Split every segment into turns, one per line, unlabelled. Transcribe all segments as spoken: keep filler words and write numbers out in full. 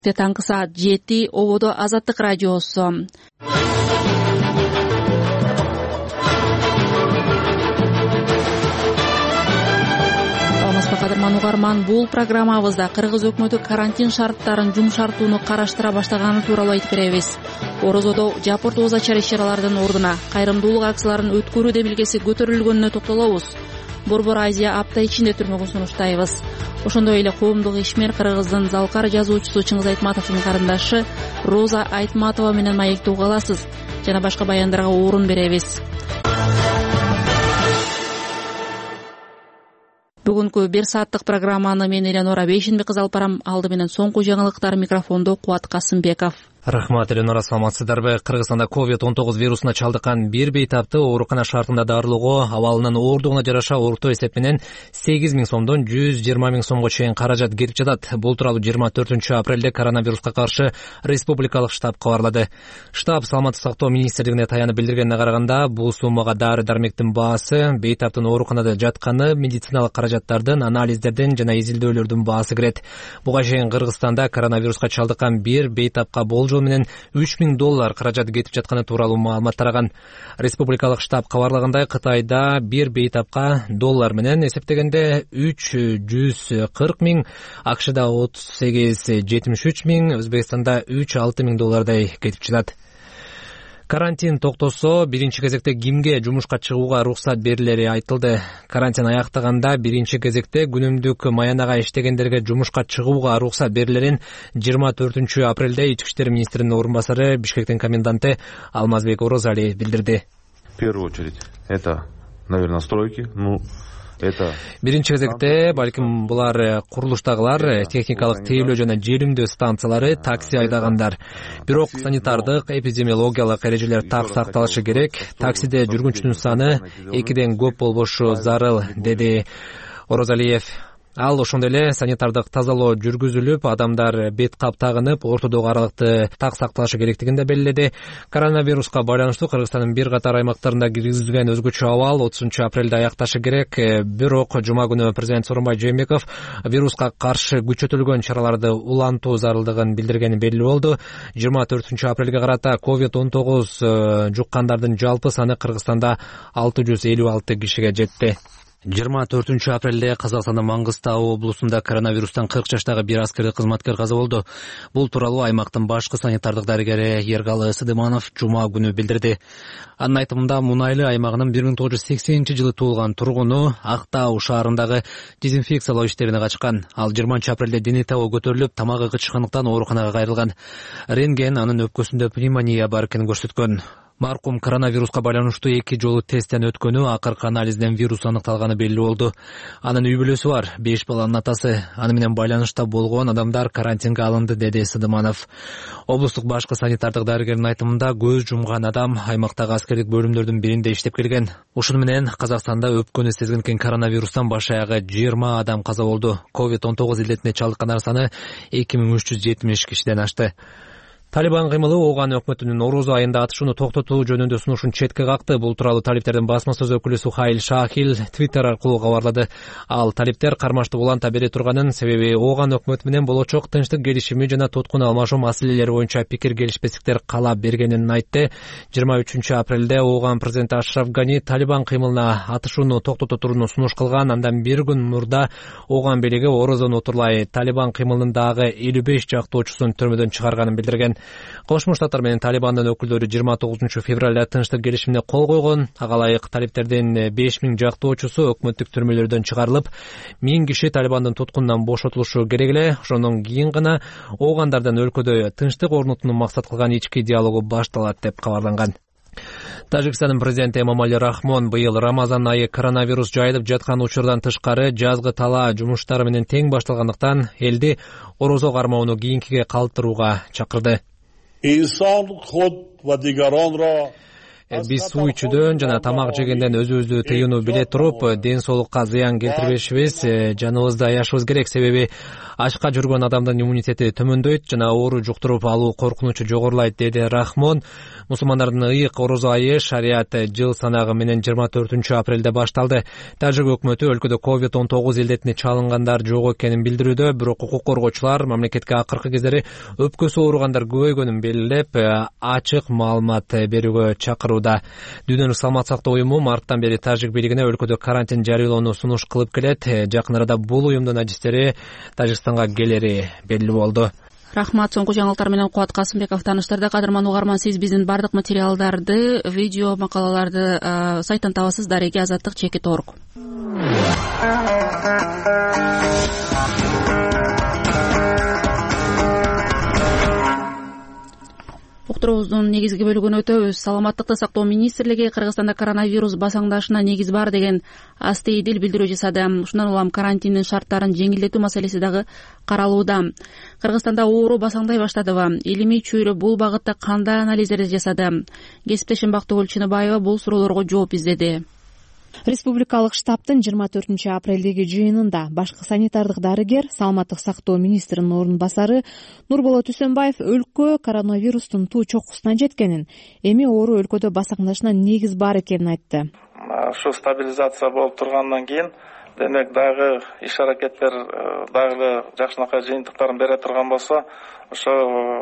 Таңкы саат жети ободо Азаттык радиосу. Кадырман угарман, бул программабызда Кыргыз өкмөтү карантин шарттарын жумшартууну караштыра баштаганы тууралуу айтып беребиз. Орозодо жапырт оозачар иш-чаралардын ордуна кайрымдуулук акцияларын өткөрүү демилгеси көтөрүлгөнүнө токтолобуз. Борбор Азия апта ичинде түрмөгөн сунуштайбыз. Ошондой эле коомдук ишмер Кыргыздын залкар жазуучусу Чыңгыз Айтматовдун карындашы Роза Айтматова менен маектеп каласыз жана башка баяндарга орун беребиз. Бүгүнкү бир сааттык программаны мен Эленора Бейшинбек кызы алып барам. Алды менен соңку жаңылыктар, микрофондо Кубат Касымбеков.
Рахмат, Эленора, саламатсыздарбы? Кыргызстанда ковид он тогуз вирусуна чалдыккан бир бейтапты оорукана шартында дарылоого абалынын оордугуна жараша орто эсеп менен сегиз миң сомдон жүз жыйырма миң сомго чейин каражат кетип жатат. Бул тууралуу жыйырма төртүнчү апрелде коронавируска каршы республикалык штаб кабарлады. Штаб Саламаттык сактоо министрлигине таянып билдиргенине караганда, бул суммага дары-дармектин баасы, бейтаптын ооруканада жатканы, медициналык каражаттардын, анализдердин жана изилдөөлөрдүн баасы кирет. Буга чейин Кыргызстанда коронавируска чалдыккан бир бейтапка бол жол менен үч миң доллар каражат кетип жатканы тууралуу маалымат тараган. Республикалык штаб кабарлагандай, Кытайда бир бейтапка доллар менен эсептегенде үч жүз кырк миң, АКШда отуз сегиз жетимиш үч миң, Өзбекстанда үч алты миң доллардай кетип жатат. Карантин токтосо, биринчи кезекте кимге жумушка чыгууга уруксат берилери айтылды. Карантин аяктаганда биринчи кезекте күнүмдүк маянага иштегендерге жумушка чыгууга уруксат берилерин жыйырма төртүнчү апрелде Ички иштер министринин орун басары, Бишкектин коменданты Алмазбек Орозали билдирди.
В первую очередь это, наверное, стройки, ну
Биринчи кезекте балким булар курулуштагылар, техникалык тейлөө жана желимдөө станциялары, такси айдагандар. Бирок санитардык, эпидемиологиялык эрежелер так сакталышы керек. Таксиде жүргүнчүнүн саны экиден көп болбошу зарыл, деди Орозалиев. Ал ошондой эле санитардык тазалоо жүргүзүлүп, адамдар бет кап тагынып, ортодогу аралыкты так сакталышы керектигин да белгиледи. Коронавируска байланыштуу Кыргызстандын бир катар аймактарында киргизилген өзгөчө абал отузунчу апрелде аякташы керек. Бирок жума күнү президент Сооронбай Жээнбеков вируска каршы күчөтүлгөн чараларды улантуу зарылдыгын билдиргени белгилүү болду. жыйырма төртүнчү апрелге карата ковид он тогуз жуккандардын жалпы саны Кыргызстанда алты жүз элүү алты кишиге жетти. жыйырма төртүнчү апрелде Казакстандын Маңгыстау облусунда коронавирустан кырк жаштагы бир аскердик кызматкер каза болду. Бул тууралуу аймактын башкы санитардык дарыгери Эргалы Сыдыманов жума күнү билдирди. Анын айтымында, Мунайлы аймагынын бир миң тогуз жүз сексенинчи жылы туулган тургуну Актау шаарындагы дезинфекциялоо иштерине качкан. Ал жыйырманчы апрелде дени табы көтөрүлүп, тамагы кычкандыктан ооруканага кайрылган. Рентген анын өпкөсүндө пневмония бар экенин көрсөткөн. Маркум коронавируска байланыштуу эки жолу тесттен өткөнү, акыркы анализден вирус аныкталганы белгилүү болду. Анын үй бүлөсү бар, беш баланын атасы. Аны менен байланышта болгон адамдар карантинге алынды, деди Сыдыманов. Облустук башкы санитардык дарыгердин айтымында, көз жумган адам аймактагы аскердик бөлүмдөрдүн биринде иштеп келген. Ушуну менен Казакстанда өпкөнү сезгенкен коронавирустан баш аягы жыйырма адам каза болду. ковид он тогуз илетине чалдыккандар саны эки миң үч жүз жетимиш кишиден ашты. Талибан кыймылы Ооган өкмөтүнүн орозо айында атышууну токтотуу жөнүндө сунушун четке какты. Бул тууралуу талиптердин басма сөз өкүлү Сухаил Шахил Твиттер аркылуу кабарлады. Ал талиптер кармаштуу уланта бере турганын, себеби Ооган өкмөтү менен болочок тынчтык келишими жана туткун алмашуу маселелери боюнча пикир келишпестиктер кала бергенин айтты. жыйырма үчүнчү апрелде Ооган президенти Ашраф Гани Талибан кыймылына атышууну токтото турууну сунуш кылган. Андан бир күн мурда Ооган бийлиги орозону утурлай Талибан кыймылынын дагы элүү беш жактоочусун түрмөдөн чыгарганын билдирген. Кошмо Штаттар менен Талибандын өкүлдөрү жыйырма тогузунчу февралда тынчтык келишимине кол койгон. Ага ылайык талиптердин беш миң жактоочусу өкмөттүк түрмөлөрдөн чыгарылып, миң киши Талибандын туткунунан бошотулушу керек эле. Ошондон кийин гана Оогандардан өлкөдө тынчтык орнотууну максат кылган ички диалогу башталат деп кабарланган. Тажикстандын президенти Эмомали Рахмон быйыл Рамазан айы коронавирус жайылып жаткан учурдан тышкары жазгы талаа жумуштары менен тең башталгандыктан элди орозо кармоону кийинкиге калтырууга чакырды. Биз суу ичүүдөн жана тамак жегенден өзүбүздү тыюуну биле туруп, ден соолукка зыян келтирбешибиз, жаныбызды аяшыбыз керек. Себеби Ашка жүргөн адамдын иммунитети төмөндөйт жана оору жуктуруп алуу коркунучу жогорулайт, деди Рахмон. Мусулмандардын ыйык орозо айы шарият жыл санагы менен жыйырма төртүнчү апрелде башталды. Тажик өкмөтү өлкөдө ковид он тогуз илдетине чалынгандар жок экенин билдирүүдө, бирок укук коргоочулар мамлекетке акыркы кездери өпкөсү ооругандар көбөйгөнүн белгилеп, ачык маалымат берүүгө чакырууда. Дүйнөлүк саламат сактоо уюму марттан бери Тажик бийлигине өлкөдө карантин жарыялоону сунуш кылып келет. Жакын арада бул уюмдун адистери Тажикстанга келери белгилүү болду.
Рахмат. Соңку жаңылыктар менен Кубат Касымбеков тааныштырды. Кадырман угарман, сиз биздин бардык материалдарды, видео макалаларды сайттан табасыз. Дареги азаттык чеки торг. Уктуруубуздун негизги бөлүгүн өтөбүз. Саламаттыкты сактоо министрлиги Кыргызстанда коронавирус басаңдашына негиз бар деген асты идил билдирүү жасады. Ушундан улам карантиндин шарттарын жеңилдетүү маселеси дагы каралууда. Кыргызстанда оору басаңдай баштадыбы? Илимий чөйрө бул багытта кандай анализдерди жасады? Кесиптешим Бактыгүл Чыныбаева бул суроолорго жооп издеди.
Республикалык штабтын жыйырма төртүнчү апрелдеги жыйынында башкы санитардык дарыгер, саламаттык сактоо министринин орун басары Нурболот Үсөнбаев өлкө коронавирустун туу чокусуна жеткенин, эми оору өлкөдө басаңдашына негиз бар экенин айтты.
Ушу стабилизация болуп тургандан кийин демек дагы иш-аракеттер дагы жакшынакай жыйынтыктарын бере турган болсо, ошо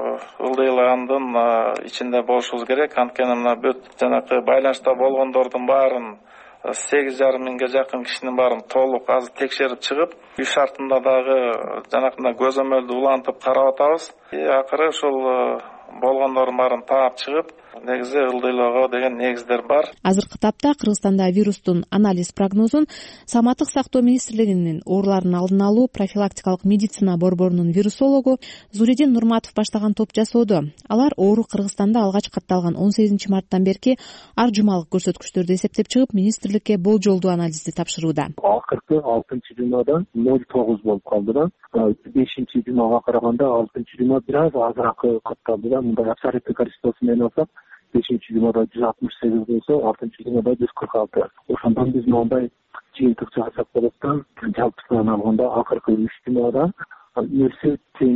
ылдыйлагандын ичинде болушубуз керек. Анткени мына бүт жанакы байланышта болгондордун баарын, сегиз жарым миңге жакын кишинин баарын толук азыр текшерип чыгып, үй шартында дагы жанакындай көзөмөлдү улантып карап атабыз. Акыры ушул болгондордун баарын таап чыгып, негизи ылдыйлоого деген негиздер бар.
Азыркы тапта Кыргызстанда вирустун анализ прогнозун Саламаттык сактоо министрлигинин оорулардын алдын алуу профилактикалык медицина борборунун вирусологу Зуридин Нурматов баштаган топ жасоодо. Алар оору Кыргызстанда алгач катталган он сегизинчи марттан берки ар жумалык көрсөткүчтөрдү эсептеп чыгып, министрликке болжолдуу анализди тапшырууда.
Акыркы алтынчы жумада ноль тогуз болуп калды да. бешинчи жумага караганда алтынчы жума бир аз азыраак катталды да. Мындай абсолюттуу количествосу менен алсак, бешинчи жумада жүз алтымыш сегиз болсо, алтынчы жумада жүз кырк алты. Ошондон биз мындай жыйынтык жасап болот да. Жалпысынан алганда акыркы үч жумада өсүү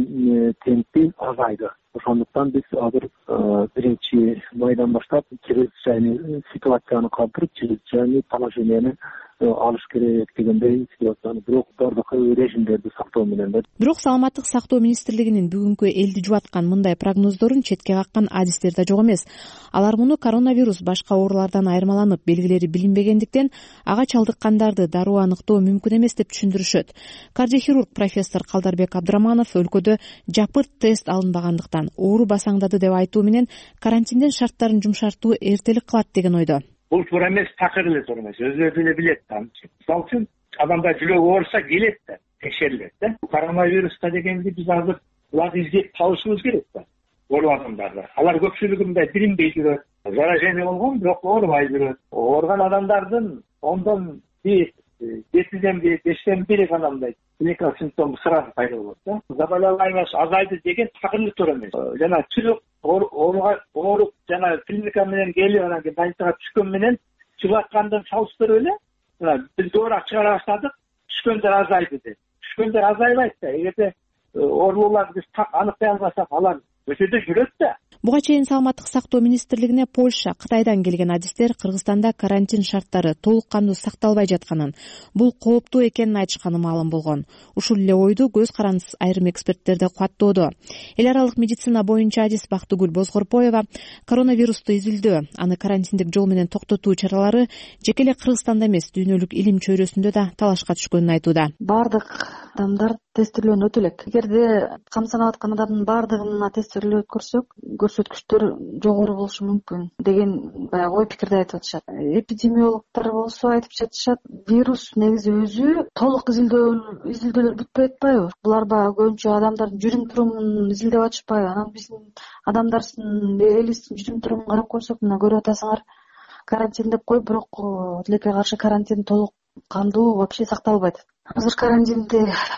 темпи азайды. Ошондуктан биз азыр биринчи майдан баштап чрезвычайный ситуацияны калтырып, чрезвычайный положенияны алыш керек дегендей ситуацияны бирок бардык режимдерди сактоо менен да.
Бирок Саламаттык сактоо министрлигинин бүгүнкү элди жубаткан мындай прогноздорун четке каккан адистер да жок эмес. Алар муну коронавирус башка оорулардан айырмаланып, белгилери билинбегендиктен ага чалдыккандарды дароо аныктоо мүмкүн эмес деп түшүндүрүшөт. Кардиохирург профессор Калдарбек Абдыраманов өлкөдө жапырт тест алынбагандыктан оору басаңдады деп айтуу менен карантиндин шарттарын жумшартуу эртелик кылат деген ойдо.
Бул туура эмес, такыр эле туура эмес. Өзү эле билет да. Мисалы үчүн адамда жүрөгү ооруса келет да, текшерилет да. Коронавируста дегенди биз азыр буларды издеп табышыбыз керек да. Оору адамдарды. Алар көпчүлүгү мындай билинбей жүрөт. Заражение болгон, бирок оорубай жүрөт. Ооруган адамдардын ондон бир, жетиден бир, бештен бири гана мындай клиникалык симптом сразу пайда болот да. Заболеваемость азайды деген такыр эле туура эмес. Жана чүрүк ооруга ооруп жана клиника менен келип анан кийин больницага түшкөн менен чыгаткандан салыштырып эле мына биз дооруак чыгара баштадык, түшкөндөр азайды деп. Түшкөндөр азайбайт да. Эгерде оорулууларды биз так аныктай албасак, алар өтөдө жүрөт да.
Буга чейин Саламаттык сактоо министрлигине Польша, Кытайдан келген адистер Кыргызстанда карантин шарттары толук кандуу сакталбай жатканын, бул кооптуу экенин айтышканы маалым болгон. Ушул эле ойду көз карандысыз айрым эксперттерде кубаттоодо. Эл аралык медицина боюнча адис Бактыгүл Бозгорпоева коронавирусту изилдөө, аны карантиндик жол менен токтотуу чаралары жеке эле Кыргызстанда эмес, дүйнөлүк илим чөйрөсүндө да талашка түшкөнүн айтууда.
Бардык адамдар тестилөөнү өтө элек. Эгерде камсанып аткан адамдын бардыгына тестилөө өткөрсөк, көрсөткүчтөр жогору болушу мүмкүн деген баягы ой пикирди айтып атышат. Эпидемиологдор болсо айтып жатышат, вирус негизи өзү толук изилдөө изилдөөлөр бүтпөй атпайбы? Булар баягы көбүнчө адамдардын жүрүм турумун изилдеп атышпайбы? Анан биздин адамдардын элибиздин жүрүм турумун карап көрсөк, мына көрүп атасыңар, карантин деп коюп, бирок тилекке каршы карантин толук кандуу вообще сакталбайт. Азыр карантинди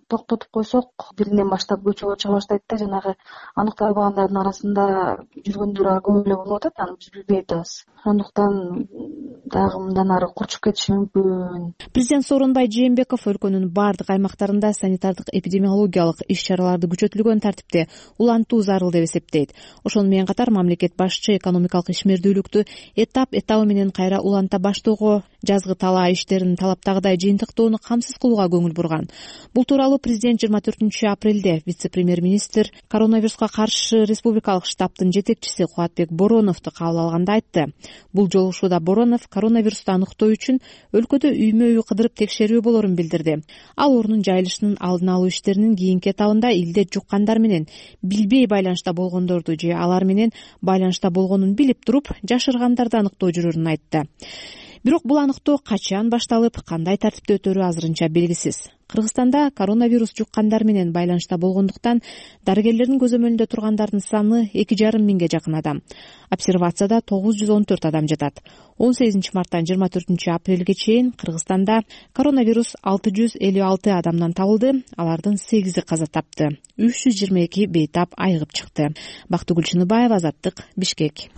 токтотуп койсок биринен баштап көчөгө чыга баштайт да жанагы аныкталбай калгандардын арасында жүргөндөр көп эле болуп атат, аны биз билбей атабыз. Андыктан дагы мындан ары курчуп кетиши мүмкүн.
Президент Сооронбай Жээнбеков өлкөнүн бардык аймактарында санитардык эпидемиологиялык иш-чараларды күчөтүлгөн тартипте улантуу зарыл деп эсептейт. Ошону менен катар мамлекет башчы экономикалык ишмердүүлүктү этап этабы менен кайра уланта баштоого, жазгы талаа иштерин талаптагыдай жыйынтыктоону камсыз кылууга көңүл бурган. Бул тууралуу президент жыйырма төртүнчү апрелде вице-премьер-министр коронавируска каршы республикалык штабтын жетекчиси Кубатбек Бороновду кабыл алганда айтты. Бул жолугушууда Боронов коронавирусту аныктоо үчүн өлкөдө үймө-үй кыдырып текшерүү болорун билдирди. Ал оорунун жайылышынын алдын алуу иштеринин кийинки этабында илдет жуккандар менен билбей байланышта болгондорду же алар менен байланышта болгонун билип туруп жашыргандарды аныктоо жүрөрүн айтты. Бирок бул аныктоо качан башталып, кандай тартипте өтөрү азырынча белгисиз. Кыргызстанда коронавирус жуккандар менен байланышта болгондуктан дарыгерлердин көзөмөлүндө тургандардын саны эки жарым миңге жакын адам. Обсервацияда тогуз жүз он төрт адам жатат. он сегизинчи марттан жыйырма төртүнчү апрелге чейин Кыргызстанда коронавирус алты жүз элүү алты адамдан табылды. Алардын сегизи каза тапты. үч жүз жыйырма эки бейтап айыгып чыкты. Бактыгүл Чыныбаева, Азаттык, Бишкек.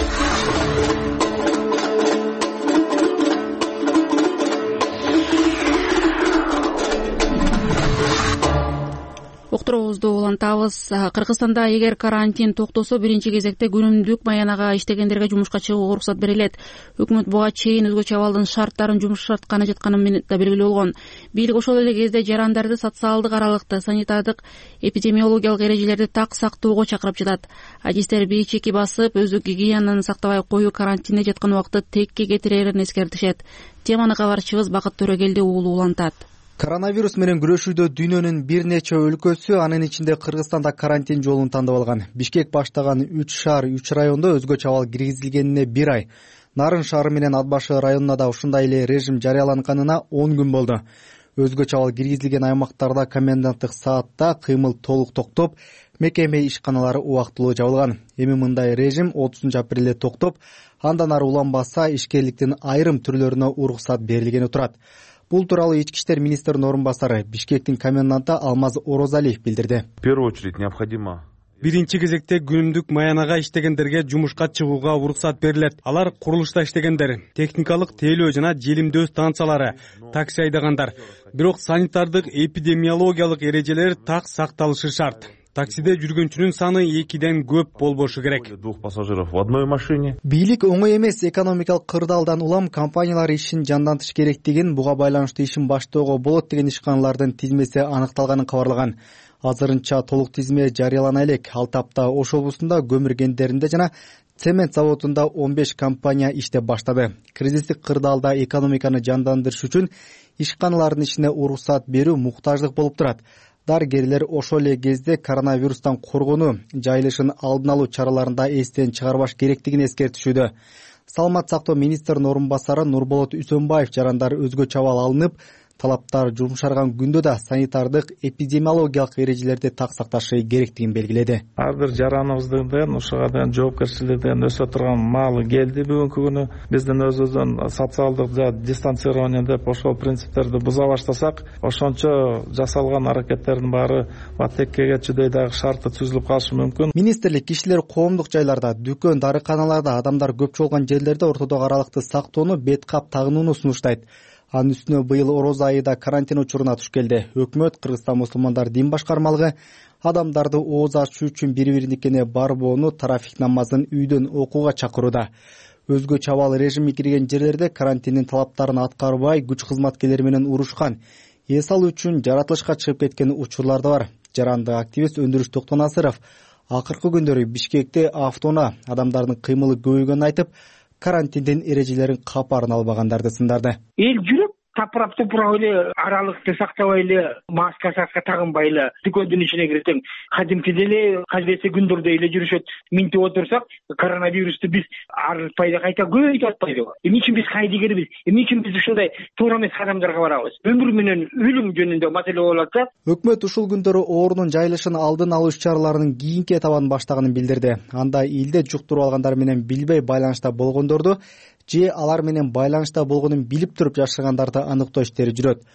Окторобузду улантабыз. Кыргызстанда эгер карантин токтосо, биринчи кезекте күнүмдүк маянага иштегендерге жумушка чыгууга уруксат берилет. Өкмөт буга чейин өзгөчө абалдын шарттарын жумшартканы жатканы да белгилүү болгон. Бийлик ошол эле кезде жарандарды социалдык аралыкты, санитардык эпидемиологиялык эрежелерди так сактоого чакырып жатат. Адистер бий чеки басып, өздүк гигиенаны сактабай коюу карантинде жаткан убакытты текке кетирерин эскертишет. Теманы кабарчыбыз Бакыт Төрөгелди уулу улантат.
Коронавирус менен күрөшүүдө дүйнөнүн бир нече өлкөсү, анын ичинде Кыргызстанда карантин жолун тандап алган. Бишкек баштаган үч шаар, үч райондо өзгөчө абал киргизилгенине бир ай. Нарын шаары менен Ат башы районуна да ушундай эле режим жарыяланганына он күн болду. Өзгөчө абал киргизилген аймактарда коменданттык саатта кыймыл толук токтоп, мекеме ишканалары убактылуу жабылган. Эми мындай режим отузунчу апрелде токтоп, андан ары уланбаса ишкерликтин айрым түрлөрүнө уруксат берилгени турат. Бул тууралуу ички иштер министринин орун басары, Бишкектин коменданты Алмаз Орозалиев билдирди.
В первую очередь необходимо
Биринчи кезекте күнүмдүк маянага иштегендерге жумушка чыгууга уруксат берилет. Алар курулушта иштегендер, техникалык тейлөө жана желимдөө станциялары, такси айдагандар. Бирок санитардык эпидемиологиялык эрежелер так сакталышы шарт. Таксиде жүргөнчүнүн саны экиден көп болбошу керек.
Двух пассажиров в одной машине.
Бийлик оңой эмес экономикалык кырдаалдан улам компаниялар ишин жандантыш керектигин, буга байланыштуу ишин баштоого болот деген ишканалардын тизмеси аныкталганын кабарлаган. Азырынча толук тизме жарыялана элек. Ал тапта Ош облусунда көмүр кендеринде жана цемент заводунда он беш компания иштеп баштады. Кризистик кырдаалда экономиканы жандандырыш үчүн ишканалардын ишине уруксат берүү муктаждык болуп турат. Дарыгерлер ошол эле кезде коронавирустан коргонуу, жайылышын алдын алуу чараларында эстен чыгарбаш керектигин эскертишүүдө. Саламат сактоо министринин орун басары Нурболот Үсөнбаев жарандар өзгөчө абал алынып, талаптар жумшарган күндө да санитардык эпидемиологиялык эрежелерди так сакташы керектигин белгиледи.
Ар бир жараныбыздын ушуга да жоопкерчилигинен өсө турган маалы келди бүгүнкү күнү. Биздин өзүбүздүн социалдык жа дистанцирование деп ошол принциптерди буза баштасак, ошончо жасалган аракеттердин баары текке кетчүдөй дагы шарты түзүлүп калышы мүмкүн.
Министрлик кишилер коомдук жайларда, дүкөн, дарыканаларда, адамдар көп чогулган жерлерде ортодогу аралыкты сактоону, бет кап тагынууну сунуштайт. Анын үстүнө быйыл ороз айында карантин учуруна туш келди. Өкмөт Кыргызстан мусулмандар дин башкармалыгы адамдарды ооз ачуу үчүн бири-бириникине барбоону, трафик намазын үйдөн окууга чакырууда. Өзгөчө абал режими кирген жерлерде карантиндин талаптарын аткарбай, күч кызматкерлери менен урушкан, эс алуу үчүн жаратылышка чыгып кеткен учурлар да бар. Жаранды активист Өндүрүш Токтонасыров акыркы күндөрү Бишкекте автоунаа адамдардын кыймылы көбөйгөнүн айтып, карантиндин эрежелерин капарын албагандарды сындарды.
Эл жүрөк тапырап тупурап эле аралыкты сактабай эле, маска сакка тагынбай эле дүкөндүн ичине кирип, кадимкидей эле кадыресе күндөрдөй эле жүрүшөт. Минтип отурсак, коронавирусту биз арытпай кайта көбөйтүп атпайбы? Эмне үчүн биз кайдыгербиз? Эмне үчүн биз ушундай туура эмес кадамдарга барабыз? Өмүр менен өлүм жөнүндө маселе болуп атса,
өкмөт ушул күндөрү оорунун жайылышын алдын алуу иш-чараларынын кийинки этабын баштаганын билдирди. Анда илде жуктуруп алгандар менен билбей байланышта болгондорду же алар менен байланышта болгонун билип туруп жашыргандарды аныктоо иштери жүрөт.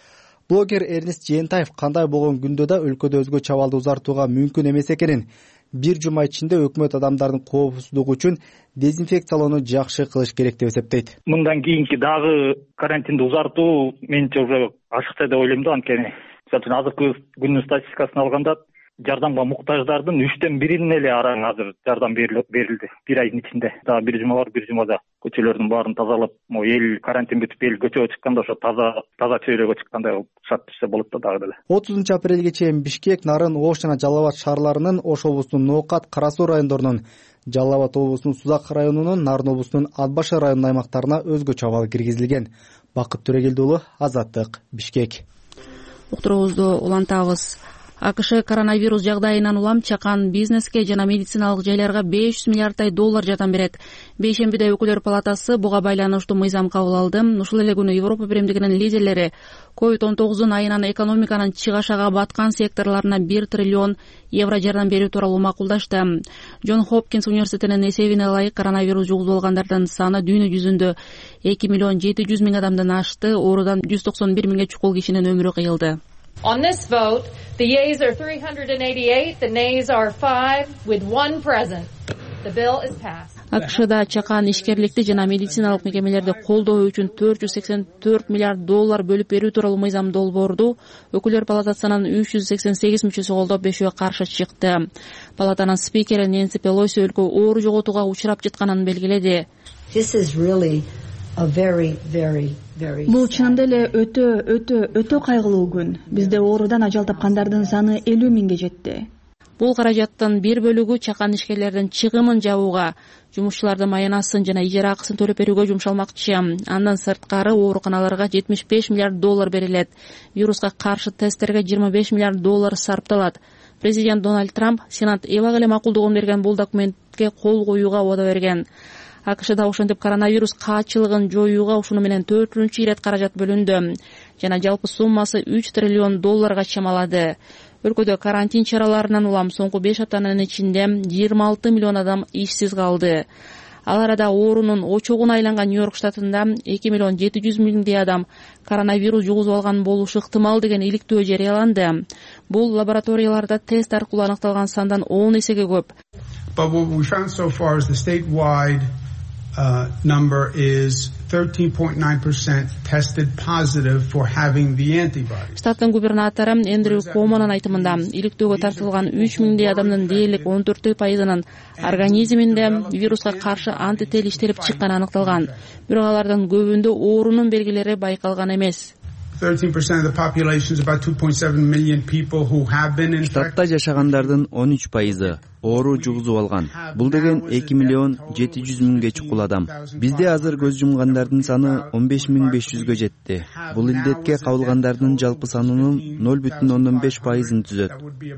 блогер Эрнест Жээнтаев кандай болгон күндө да өлкөдө өзгөчө абалды узартууга мүмкүн эмес экенин, бир жума ичинде өкмөт адамдардын коопсуздугу үчүн дезинфекциялоону жакшы кылыш керек деп эсептейт.
Мындан кийинки дагы карантинди узартуу менимче уже ашыкча деп ойлойм да. Анткени мисалы үчүн азыркы күндүн статистикасын алганда жардамга муктаждардын үчтөн бирине эле араң азыр жардам берилди бир айдын ичинде. Дагы бир жума бар, бир жумада көчөлөрдүн баарын тазалап, могу эл карантин бүтүп эл көчөгө чыкканда ошо таза таза чөйрөгө чыккандай кылып чыгат десе болот да дагы деле.
отузунчу апрелге чейин Бишкек, Нарын, Ош жана Жалал Абад шаарларынын, Ош облусунун Ноокат, Кара Суу райондорунун, Жалал Абад облусунун Сузак районунун, Нарын облусунун Ат-Башар районунун аймактарына өзгөчө абал киргизилген. Бакыт Төрөгелди уулу, Азаттык, Бишкек.
Уктуруубузду улантабыз. АКШ коронавирус жагдайынан улам чакан бизнеске жана медициналык жайларга беш жүз миллиарддай доллар жардам берет. Бейшембиде өкүлдөр палатасы буга байланыштуу мыйзам кабыл алды. Ушул эле күнү Европа биримдигинин лидерлери ковид он тогуздун айынан экономиканын чыгашага баткан секторларына бир триллион евро жардам берүү тууралуу макулдашты. Джон Хопкинс университетинин эсебине ылайык коронавирус жугузуп алгандардын саны дүйнө жүзүндө эки миллион жети жүз миң адамдан ашты. Оорудан жүз токсон бир миңге чукул кишинин өмүрү кыйылды.
On this vote, the yeas are three hundred eighty-eight, the nays are five, with one present. The bill is passed.
АКШда чакан ишкерликти жана медициналык мекемелерди колдоо үчүн төрт жүз сексен төрт миллиард доллар бөлүп берүү тууралуу мыйзам долбоорду өкүлдөр палатасынын үч жүз сексен сегиз мүчөсү колдоп, бешөө каршы чыкты. Палатанын спикери Нэнси Пелоси өлкө оору жоготууга учурап жатканын белгиледи.
This is really a very, very
Бул чынында эле өтө өтө өтө кайгылуу күн. Бизде оорудан ажал тапкандардын саны элүү миңге жетти.
Бул каражаттын бир бөлүгү чакан ишкерлердин чыгымын жабууга, жумушчулардын маянасын жана ижара акысын төлөп берүүгө жумшалмакчы. Андан сырткары ооруканаларга жетимиш беш миллиард доллар берилет. Вируска каршы тесттерге жыйырма беш миллиард доллар сарпталат. Президент Дональд Трамп Сенат эбак эле макулдугун берген бул документке кол коюуга убада берген. АКШда ошентип коронавирус каачылыгын жоюуга ушуну менен төртүнчү ирет каражат бөлүндү жана жалпы суммасы үч триллион долларга чамалады. Өлкөдө карантин чараларынан улам соңку беш аптанын ичинде жыйырма алты миллион адам ишсиз калды. Ал арада оорунун очогуна айланган Нью-Йорк штатында эки миллион жети жүз миңдей адам коронавирус жугузуп алган болушу ыктымал деген иликтөө жарыяланды. Бул лабораторияларда тест аркылуу аныкталган сандан он эсеге көп.
But what we found so far is the statewide Uh, number is thirteen point nine percent tested positive for having the antibody.
Штаттын губернатору Эндрю Комонун айтымында иликтөөгө тартылган үч миңдей адамдын дээрлик он төрт пайызынын организминде вируска каршы антител иштелип чыкканы аныкталган. Бирок алардын көбүндө оорунун белгилери байкалган эмес.
thirteen percent of the population is about two point seven million people who have been infected.
Штатта жашагандардын он үч пайызы оору жугузуп алган. Бул деген эки миллион жети жүз миңге чукул адам. Бизде азыр көз жумгандардын саны он беш миң беш жүзгө жетти. Бул илдетке кабылгандардын жалпы санынын ноль бүтүн ондон беш пайызын түзөт.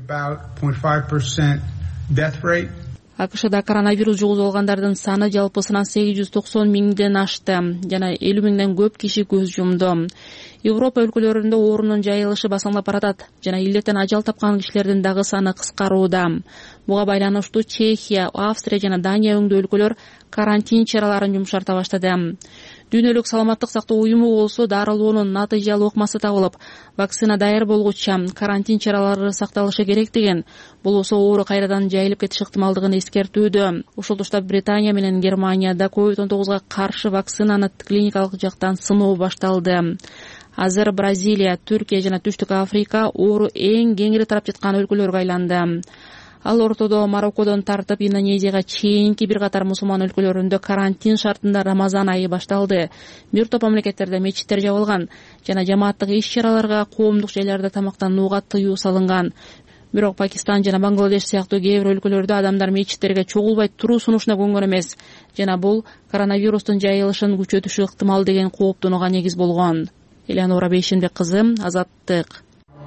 АКШда коронавирус жугузуп алгандардын саны жалпысынан сегиз жүз токсон миңден ашты жана элүү миңден көп киши көз жумду. Европа өлкөлөрүндө оорунун жайылышы басаңдап баратат жана илдеттен ажал тапкан кишилердин дагы саны кыскарууда. Буга байланыштуу Чехия, Австрия жана Дания өңдүү өлкөлөр карантин чараларын жумшарта баштады. Дүйнөлүк саламаттык сактоо уюму болсо дарылоонун натыйжалуу ыкмасы табылып, вакцина даяр болгуча карантин чаралары сакталышы керек деген. Болсо оору кайрадан жайылып кетиш ыктымалдыгын эскертүүдө. Ушул тушта Британия менен Германияда ковид он тогузга каршы вакцинаны клиникалык жактан сыноо башталды. Азыр Бразилия, Түркия жана Түштүк Африка оору эң кеңири тарап жаткан өлкөлөргө айланды. Ал ортодо Мароккодон тартып Индонезияга чейинки бир катар мусулман өлкөлөрүндө карантин шартында Рамазан айы башталды. Бир топ мамлекеттерде мечиттер жабылган жана жамааттык иш-чараларга, коомдук жайларда тамактанууга тыюу салынган. Бирок Пакистан жана Бангладеш сыяктуу кээ бир өлкөлөрдө адамдар мечиттерге чогулбай туруу сунушуна көнгөн эмес жана бул коронавирустун жайылышын күчөтүшү ыктымал деген кооптонууга негиз болгон. Элеонора Бейшенбек кызы, Азаттык.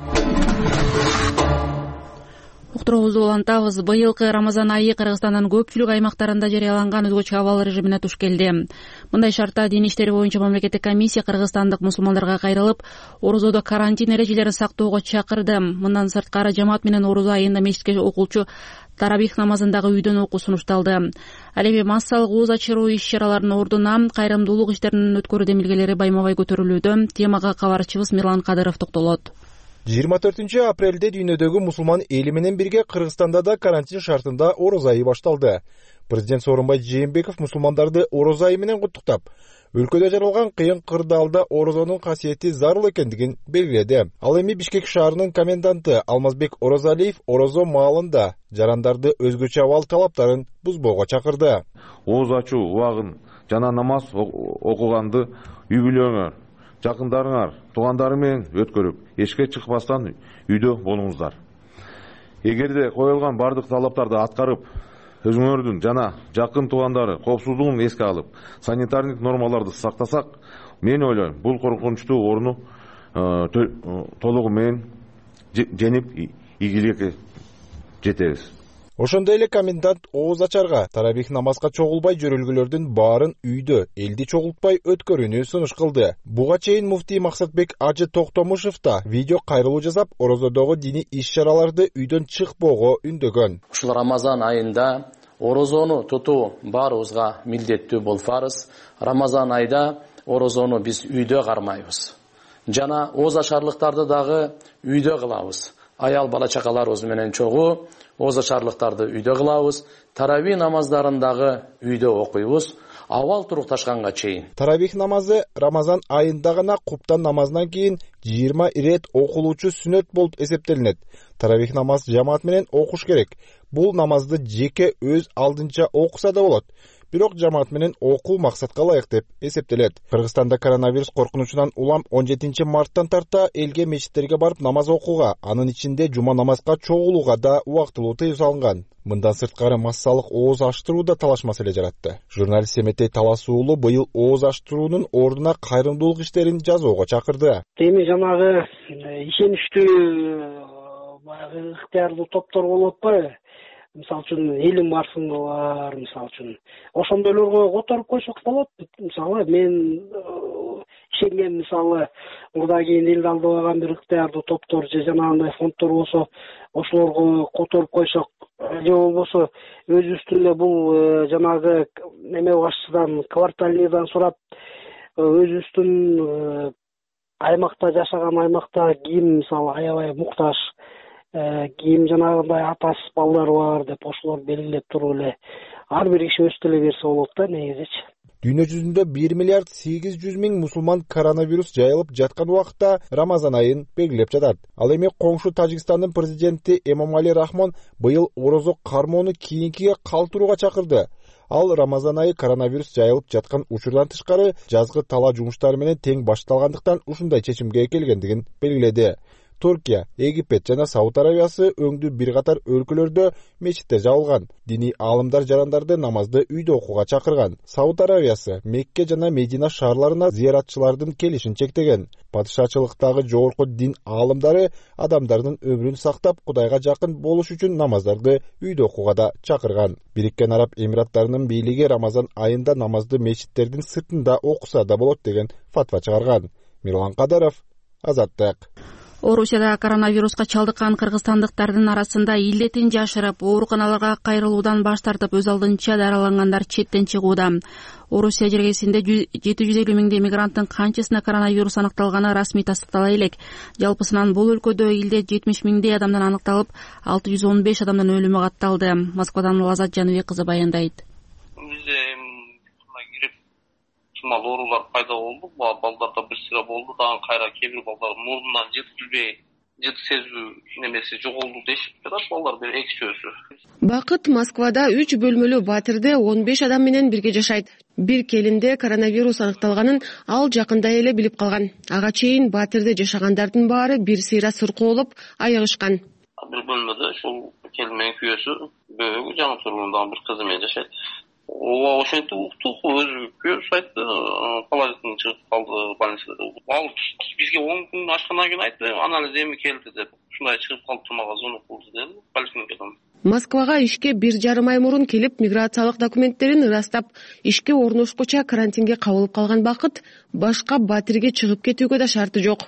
Уктуруубузду улантабыз. Быйылкы Рамазан айы Кыргызстандын көпчүлүк аймактарында жарыяланган өзгөчө абал режимине туш келди. Мындай шартта дин иштери боюнча мамлекеттик комиссия кыргызстандык мусулмандарга кайрылып, орозодо карантин эрежелерин сактоого чакырды. Мындан сырткары жамаат менен орозо айында мечитке окулчу тарабих намазын дагы үйдөн окуу сунушталды. Ал эми массалык ооз ачыруу иш-чараларынын ордуна кайрымдуулук иштерин өткөрүү демилгелери байма-бай көтөрүлүүдө. Темага кабарчыбыз Мирлан Кадыров токтолот.
жыйырма төртүнчү апрелде дүйнөдөгү мусулман эли менен бирге Кыргызстанда да карантин шартында орозо айы башталды. Президент Сооронбай Жээнбеков мусулмандарды орозо айы менен куттуктап, өлкөдө жаралган кыйын кырдаалда орозонун касиети зарыл экендигин белгиледи. Ал эми Бишкек шаарынын коменданты Алмазбек Орозалиев орозо маалында жарандарды өзгөчө абал талаптарын бузбоого чакырды.
Ооз ачуу убагын жана намаз окуганды үй бүлөңөр, жакындарыңар, туугандары менен өткөрүп, эшикке чыкпастан үйдө болуңуздар. Эгерде коюлган бардык талаптарды аткарып, өзүңөрдүн жана жакын туугандары коопсуздугун эске алып, санитардык нормаларды сактасак, мен ойлойм, бул коркунучтуу орну толугу менен жеңип ийгиликке жетебиз.
Ошондой эле комендант ооз ачарга тарабих намазга чогулбай жүрөлгүлөрдүн баарын үйдө элди чогултпай өткөрүүнү сунуш кылды. Буга чейин муфтий Максатбек Ажы Токтомушев да видео кайрылуу жасап, орозодогу диний иш-чараларды үйдөн чыкпоого үндөгөн.
Ушул Рамазан айында орозону тутуу баарыбызга милдеттүү, бул фарыз. Рамазан айда орозону биз үйдө кармайбыз. Жана ооз ачарлыктарды дагы үйдө кылабыз. Аял бала чакаларыбыз менен чогуу ооз ачарлыктарды үйдө кылабыз. Тарави намаздарын дагы үйдө окуйбуз, абал турукташканга чейин.
Таравих намазы Рамазан айында гана куптан намазынан кийин жыйырма ирет окулуучу сүннөт болуп эсептелинет. Таравих намаз жамаат менен окуш керек. Бул намазды жеке өз алдынча окуса да болот. Бирок жамаат менен окуу максатка ылайык деп эсептелет. Кыргызстанда коронавирус коркунучунан улам он жетинчи марттан тарта элге мечиттерге барып намаз окууга, анын ичинде жума намазга чогулууга да убактылуу тыюу салынган. Мындан сырткары массалык ооз ачтыруу да талаш маселе жаратты. Журналист Семетей Талас уулу быйыл ооз ачтыруунун ордуна кайрымдуулук иштерин жазоого чакырды.
Эми жанагы ишеничтүү баягы ыктыярлуу топтор болуп атпайбы? Мисалы үчүн элим барсыңдылар, мисалы үчүн ошондойлорго которуп койсок болот. Мисалы мен ишенген, мисалы мурда кийин элди алдабаган бир ыктыярлуу топтор же жанагындай фонддор болсо, ошолорго которуп койсок, же болбосо өзүбүздүн бул жанагы неме башчыдан, квартальныйдан сурап, өзүбүздүн аймакта жашаган аймакта кийим, мисалы аябай муктаж кийим жанагындай атасыз балдар бар деп ошолор белгилеп туруп эле ар бир киши өз деле берсе болот да негизичи.
Дүйнө жүзүндө бир миллиард сегиз жүз миң мусулман коронавирус жайылып жаткан убакта Рамазан айын белгилеп жатат. Ал эми коңшу Тажикстандын президенти Эмомали Рахмон быйыл орозо кармоону кийинкиге калтырууга чакырды. Ал Рамазан айы коронавирус жайылып жаткан учурдан тышкары жазгы талаа жумуштары менен тең башталгандыктан ушундай чечимге келгендигин белгиледи. Туркия, Египет жана Сауд Арабиясы өңдүү бир катар өлкөлөрдө мечиттер жабылган. Диний аалымдар жарандарды намазды үйдө окууга чакырган. Сауд Арабиясы Мекке жана Медина шаарларына зыяратчылардын келишин чектеген. Падышачылыктагы жогорку дин аалымдары адамдардын өмүрүн сактап, Кудайга жакын болуш үчүн намаздарды үйдө окууга да чакырган. Бириккен Араб Эмираттарынын бийлиги Рамазан айында намазды мечиттердин сыртында окуса да болот деген фатва чыгарган. Мирлан Кадыров, Азаттык.
Орусияда коронавируска чалдыккан кыргызстандыктардын арасында илдетин жашырып, ооруканаларга кайрылуудан баш тартып, өз алдынча даралангандар четтен чыгууда. Орусия жергесинде жети жүз элүү миңдей мигранттын канчасына коронавирус аныкталганы расмий тастыктала элек. Жалпысынан бул өлкөдө илде жетимиш миңдей адамдан аныкталып, алты жүз он беш адамдын өлүмү катталды. Москвадан Лазат Жаныбек кызы баяндайт.
Мал оорулар пайда болду, балдарда бир сыйра болду, дагы кайра кээ бир балдар мурдунан жеткилбей, жыт сезүү немеси жоголду дешип жатат, балдар бир экөөсү.
Бакыт Москвада үч бөлмөлүү батирде он беш адам менен бирге жашайт. Бир келинде коронавирус аныкталганын ал жакында эле билип калган. Ага чейин батирде жашагандардын баары бир сыйра сыркуу болуп аягышкан.
Бир бөлмөдө ушул келин менен күйөөсү, бөөгү жаңы тургундан бир кызы менен жашайт. Ооба, ошентип уктук, өзү күйөөсү айтты, положительный чыгып калды больницада. Ал бизге он күн ашкандан кийин айтты, анализ эми келди деп. Ушундай чыгып калды, мага звонок кылды деди, поликлиникадан.
Москвага ишке бир жарым ай мурун келип, миграциялык документтерин ырастап, ишке орношкуча карантинге кабылып калган Бакыт башка батирге чыгып кетүүгө да шарты жок.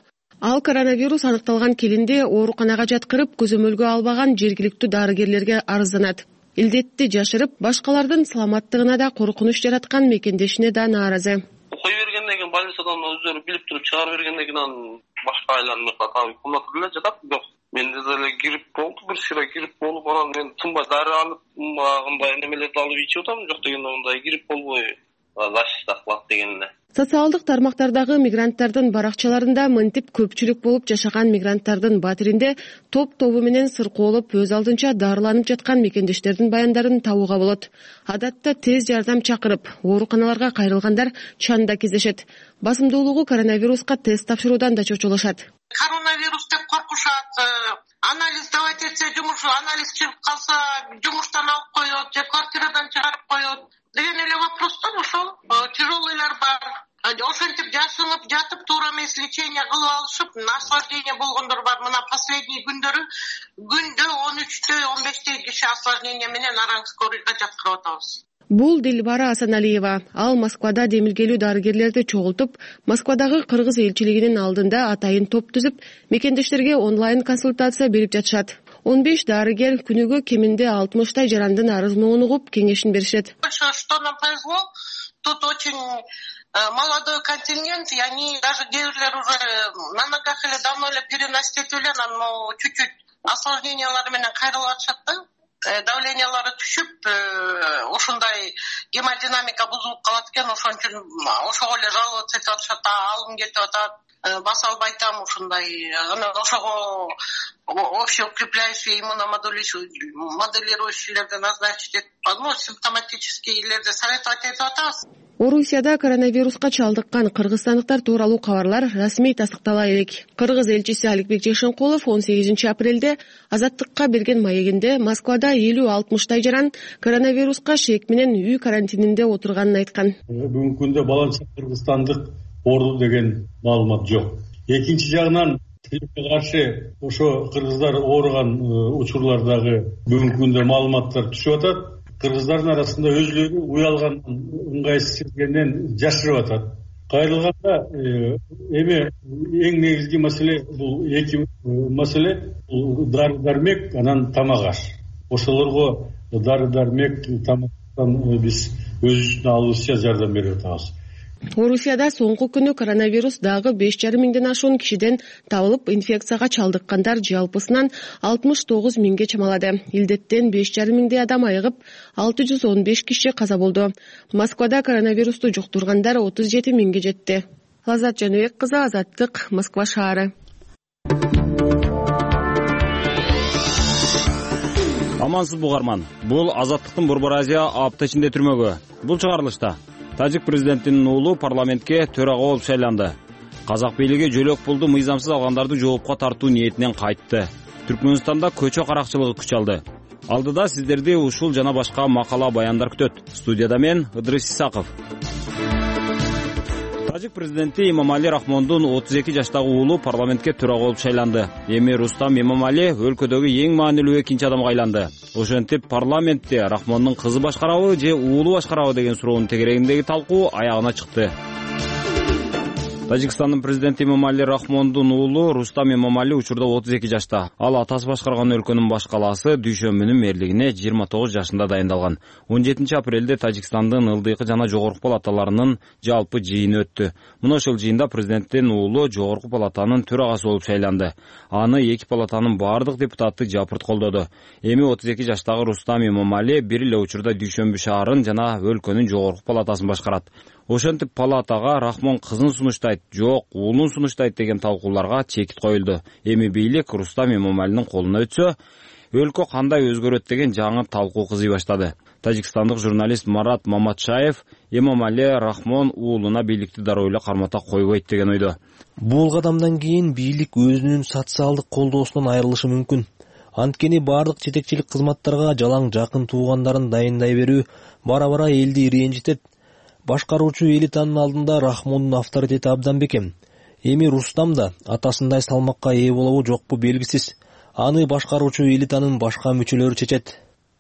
ал коронавирус аныкталган келинди ооруканага жаткырып көзөмөлгө албаган жергиликтүү дарыгерлерге арызданат. Илдетти жашырып, башкалардын саламаттыгына да коркунуч жараткан мекендешине да нааразы.
Кой бергенден кийин больницадан өздөрү билип туруп чыгарып бергенден кийин анан башка айланып калып комнатада эле жатат. Бирок менде деле грипп болду, бир сыйра грипп болуп, анан мен тынбай дары алып, мындай немелерди алып ичип атам, жок дегенде мындай грипп болбой защита кылат деген эле.
Социалдык тармактардагы мигранттардын баракчаларында мынтип көпчүлүк болуп жашаган мигранттардын батиринде топ тобу менен сыркоолоп өз алдынча дарыланып жаткан мекендештердин баяндарын табууга болот. Адатта тез жардам чакырып, ооруканаларга кайрылгандар чанда кездешет. Басымдуулугу коронавируска тест тапшыруудан да чочулашат.
Коронавирус деп коркушат. Анализ давать этсе, жумуш анализ чыгып калса, жумуштан алып коет, же квартирадан чыгарып коет деген эле вопростор ошол. Тяжелыйлар бар. Ошентип жашынып жатып туура эмес лечение кылып алышып, осложнение болгондор бар. Мына последний күндөрү күндө он үчтө он беште киши осложнение менен араң скорыйга жаткырып атабыз.
Бул Дилбара Асаналиева. Ал Москвада демилгелүү дарыгерлерди чогултуп, Москвадагы кыргыз элчилигинин алдында атайын топ түзүп, мекендештерге онлайн консультация берип жатышат. он беш дарыгер күнүгө кеминде алтымыштай жарандын арызын угуп, кеңешин беришет.
Что нам повезло, тут очень молодой контингент, и они даже гейлер уже на ногах или давно ли переносить улена, но чуть-чуть осложнениялары менен кайрылып атышат да. Давлениялары түшүп, ошондой гемодинамика бузулуп калат экен, ошон үчүн ошого эле жаловаться этип атышат, алым кетип атат, баса албай атам ушундай. Анан ошого общеукрепляющий иммуномодулирующийлерди назначить этип, ну, симптоматическийлерди советовать этип атабыз.
Орусияда коронавируска чалдыккан кыргызстандыктар тууралуу кабарлар расмий тастыктала элек. Кыргыз элчиси Аликбек Жешенкулов он сегизинчи апрелде Азаттыкка берген маегинде Москвада элүү алтымыштай жаран коронавируска шек менен үй карантининде отурганын айткан.
Бүгүнкү күндө баланча кыргызстандык орду деген маалымат жок. Экинчи жагынан тилекке каршы ошо кыргыздар ооруган учурлардагы бүгүнкү күндө маалыматтар түшүп атат. Кыргыздардын арасында өзлөрү уялган ыңгайсыз сезгенден жашырып атат. Кайрылганда эми эң негизги маселе бул эки маселе, бул дары дармек, анан тамак аш. Ошолорго дары дармек, тамактан биз өзүбүздүн алыбызча жардам берип атабыз.
Орусияда соңку күнү коронавирус дагы беш жарым миңден ашуун кишиден табылып, инфекцияга чалдыккандар жалпысынан алтымыш тогуз миңге чамалады. Илдеттен беш жарым миңдей адам айыгып, алты жүз он беш киши каза болду. Москвада коронавирусту жуктургандар отуз жети миңге жетти. Лазат Жаныбек кызы, Азаттык, Москва шаары.
Амансыз бугарман. Бул Азаттыктын Борбор Азия апта ичинде түрмөгү. Бул чыгарылышта тажик президентинин уулу парламентке төрага болуп шайланды. Казак бийлиги жөлөк пулду мыйзамсыз алгандарды жоопко тартуу ниетинен кайтты. Түркмөнстанда көчө каракчылыгы күч алды. Алдыда сиздерди ушул жана башка макала баяндар күтөт. Студияда мен Ыдрыс Исаков. Тажик президенти Эмомали Рахмондун отуз эки жаштагы уулу парламентке төрага болуп шайланды. Эми Рустам Эмомали өлкөдөгү эң маанилүү экинчи адамга айланды. Ошентип парламентте Рахмондун кызы башкарабы же уулу башкарабы деген суроонун тегерегиндеги талкуу аягына чыкты. Тажикстандын президенти Эмомали Рахмондун уулу Рустам Эмомали учурда отуз эки жашта. Ал атасы башкарган өлкөнүн баш калаасы Дүйшөмбүнүн мэрлигине жыйырма тогуз жашында дайындалган. он жетинчи апрелде Тажикстандын ылдыйкы жана жогорку палаталарынын жалпы жыйыны өттү. Мына ошол жыйында президенттин уулу жогорку палатанын төрагасы болуп шайланды. Аны эки палатанын бардык депутаты жапырт колдоду. Эми отуз эки жаштагы Рустам Эмомали бир эле учурда Дүйшөмбү шаарын жана өлкөнүн жогорку палатасын башкарат. Ошентип палатага Рахмон кызын сунуштайт, жок, уулун сунуштайт деген талкууларга чекит коюлду. Эми бийлик Рустам Эмомалинин колуна өтсө, өлкө кандай өзгөрөт деген жаңы талкуу кызый баштады. Тажикстандык журналист Марат Маматшаев Эмомали Рахмон уулуна бийликти дароо эле кармата койбойт деген ойдо.
Бул кадамдан кийин бийлик өзүнүн социалдык колдоосунан айрылышы мүмкүн. Анткени бардык жетекчилик кызматтарга жалаң жакын туугандарын дайындай берүү бара-бара элди ренжитет. Башкаруучу элитанын алдында Рахмондун авторитети абдан бекем. Эми Рустам да атасындай салмакка ээ болобу жокпу белгисиз. Аны башкаруучу элитанын башка мүчөлөрү чечет.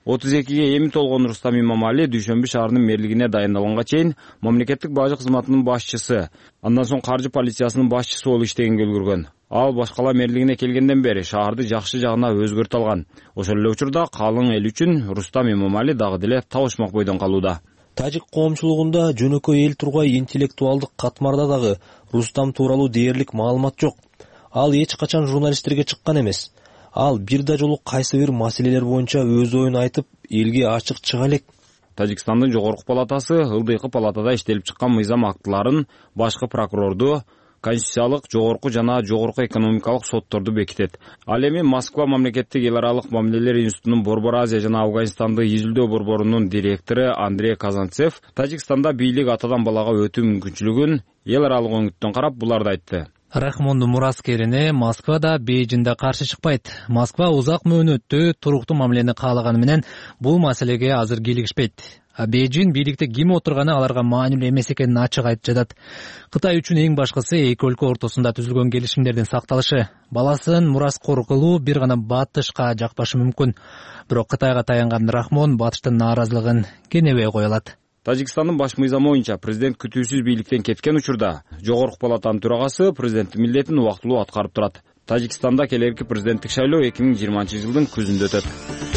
отуз экиге эми толгон Рустам Имамали Дүйшөмбү шаарынын мэрлигине дайындалганга чейин мамлекеттик бажы кызматынын башчысы, андан соң каржы полициясынын башчысы болуп иштегенге үлгүргөн. Ал башкала мэрлигине келгенден бери шаарды жакшы жагына өзгөртө алган. Ошол эле учурда калың эл үчүн Рустам Имамали дагы деле табышмак бойдон калууда.
Тажик коомчулугунда жөнөкөй эл тургай интеллектуалдык катмарда дагы Рустам тууралуу дээрлик маалымат жок. Ал эч качан журналисттерге чыккан эмес. Ал бир да жолу кайсы бир маселелер боюнча өз оюн айтып, элге ачык чыга элек.
Тажикстандын жогорку палатасы ылдыйкы палатада иштелип чыккан мыйзам актыларын башкы прокурорду, конституциялык, жогорку жана жогорку экономикалык сотторду бекитет. Ал эми Москва мамлекеттик эл аралык мамилелер институтунун Борбор Азия жана Афганистанды изилдөө борборунун директору Андрей Казанцев Тажикстанда бийлик атадан балага өтүү мүмкүнчүлүгүн эл аралык өңүттөн карап буларды айтты.
Рахмондун мураскерине Москвада Бейжиңде каршы чыкпайт. Москва узак мөөнөттүү туруктуу мамилени каалаганы менен бул маселеге азыр кийлигишпейт. Бейжиң бийликте ким отурганы аларга маанилүү эмес экенин ачык айтып жатат. Кытай үчүн эң башкысы эки өлкө ортосунда түзүлгөн келишимдердин сакталышы. Баласын мураскор кылуу бир гана батышка жакпашы мүмкүн. Бирок Кытайга таянган Рахмон батыштын нааразылыгын кенебей кое алат.
Тажикстандын баш мыйзамы боюнча президент күтүүсүз бийликтен кеткен учурда жогорку палатанын төрагасы президенттин милдетин убактылуу аткарып турат. Тажикстанда келерки президенттик шайлоо эки миң жыйырманчы жылдын күзүндө өтөт.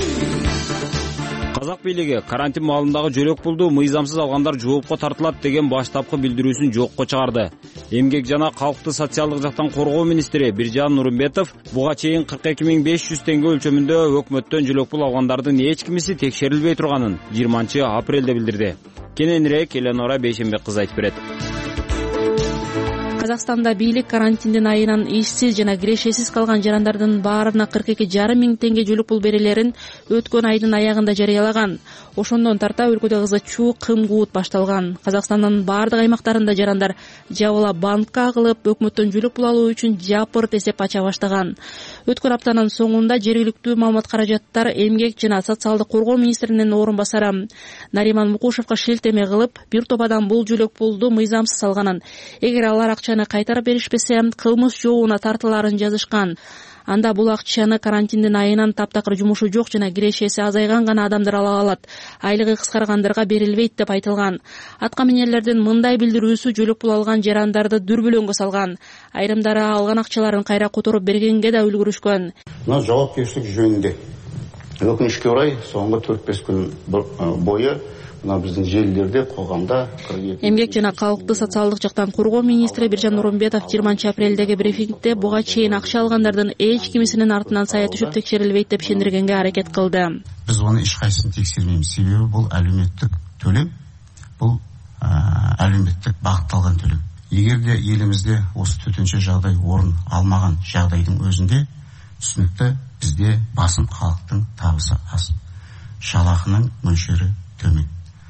Казак бийлиги карантин маалындагы жөлөк пулду мыйзамсыз алгандар жоопко тартылат деген баштапкы билдирүүсүн жокко чыгарды. Эмгек жана калкты социалдык жактан коргоо министри Биржан Нурумбетов буга чейин кырк эки миң беш жүз теңге өлчөмүндө өкмөттөн жөлөк пул алгандардын эч кимиси текшерилбей турганын жыйырманчы апрелде билдирди. Кененирээк Эленора Бейшембек кызы айтып берет.
Казакстанда бийлик карантиндин айынан ишсиз жана кирешесиз калган жарандардын баарына кырк эки жарым миң теңге жөлөк пул берилерин өткөн айдын аягында жарыялаган. Ошондон тарта өлкөдө кызы чуу кым-куут башталган. Казакстандын баардык аймактарында жарандар жабыла банкка агылып, өкмөттөн жөлөк пул алуу үчүн жапырт эсеп ача баштаган. Өткөн аптанын соңунда жергиликтүү маалымат каражаттар эмгек жана социалдык коргоо министринин орун басары Нариман Мукушевго шилтеме кылып, бир топ адам бул жөлөк пулду мыйзамсыз алганын, эгер алар акчаны кайтарып беришпесе, кылмыш жообуна тартылаарын жазышкан. Анда бул акчаны карантиндин айынан таптакыр жумушу жок жана кирешеси азайган гана адамдар ала алат. Айлыгы кыскаргандарга берилбейт деп айтылган. Атка минерлердин мындай билдирүүсү жөлөк пул алган жарандарды дүрбөлөңгө салган. Айрымдары алган акчаларын кайра которуп бергенге да үлгүрүшкөн.
Мына жоопкерчилик жөнүндө өкүнүчкө орай соңку төрт беш күн бою мына биздин желилерде коомдо
эмгек жана калкты социалдык жактан коргоо министри Биржан Нурумбетов жыйырманчы апрелдеги брифингде буга чейин акча алгандардын эч кимисинин артынан сая түшүп текшерилбейт деп ишендиргенге аракет кылды.
Биз аны эч кайсысын текшербейбиз, себеби бул әлеуметтик төлөм, бул әлеуметтик багытталган төлөм. Эгерде элибизде осы төтөнчө жагдай орун алмаган жагдайдын өзүндө түсүнүктүү бизде басым калктын табысы аз, жалакынын мөлшөрү төмөн,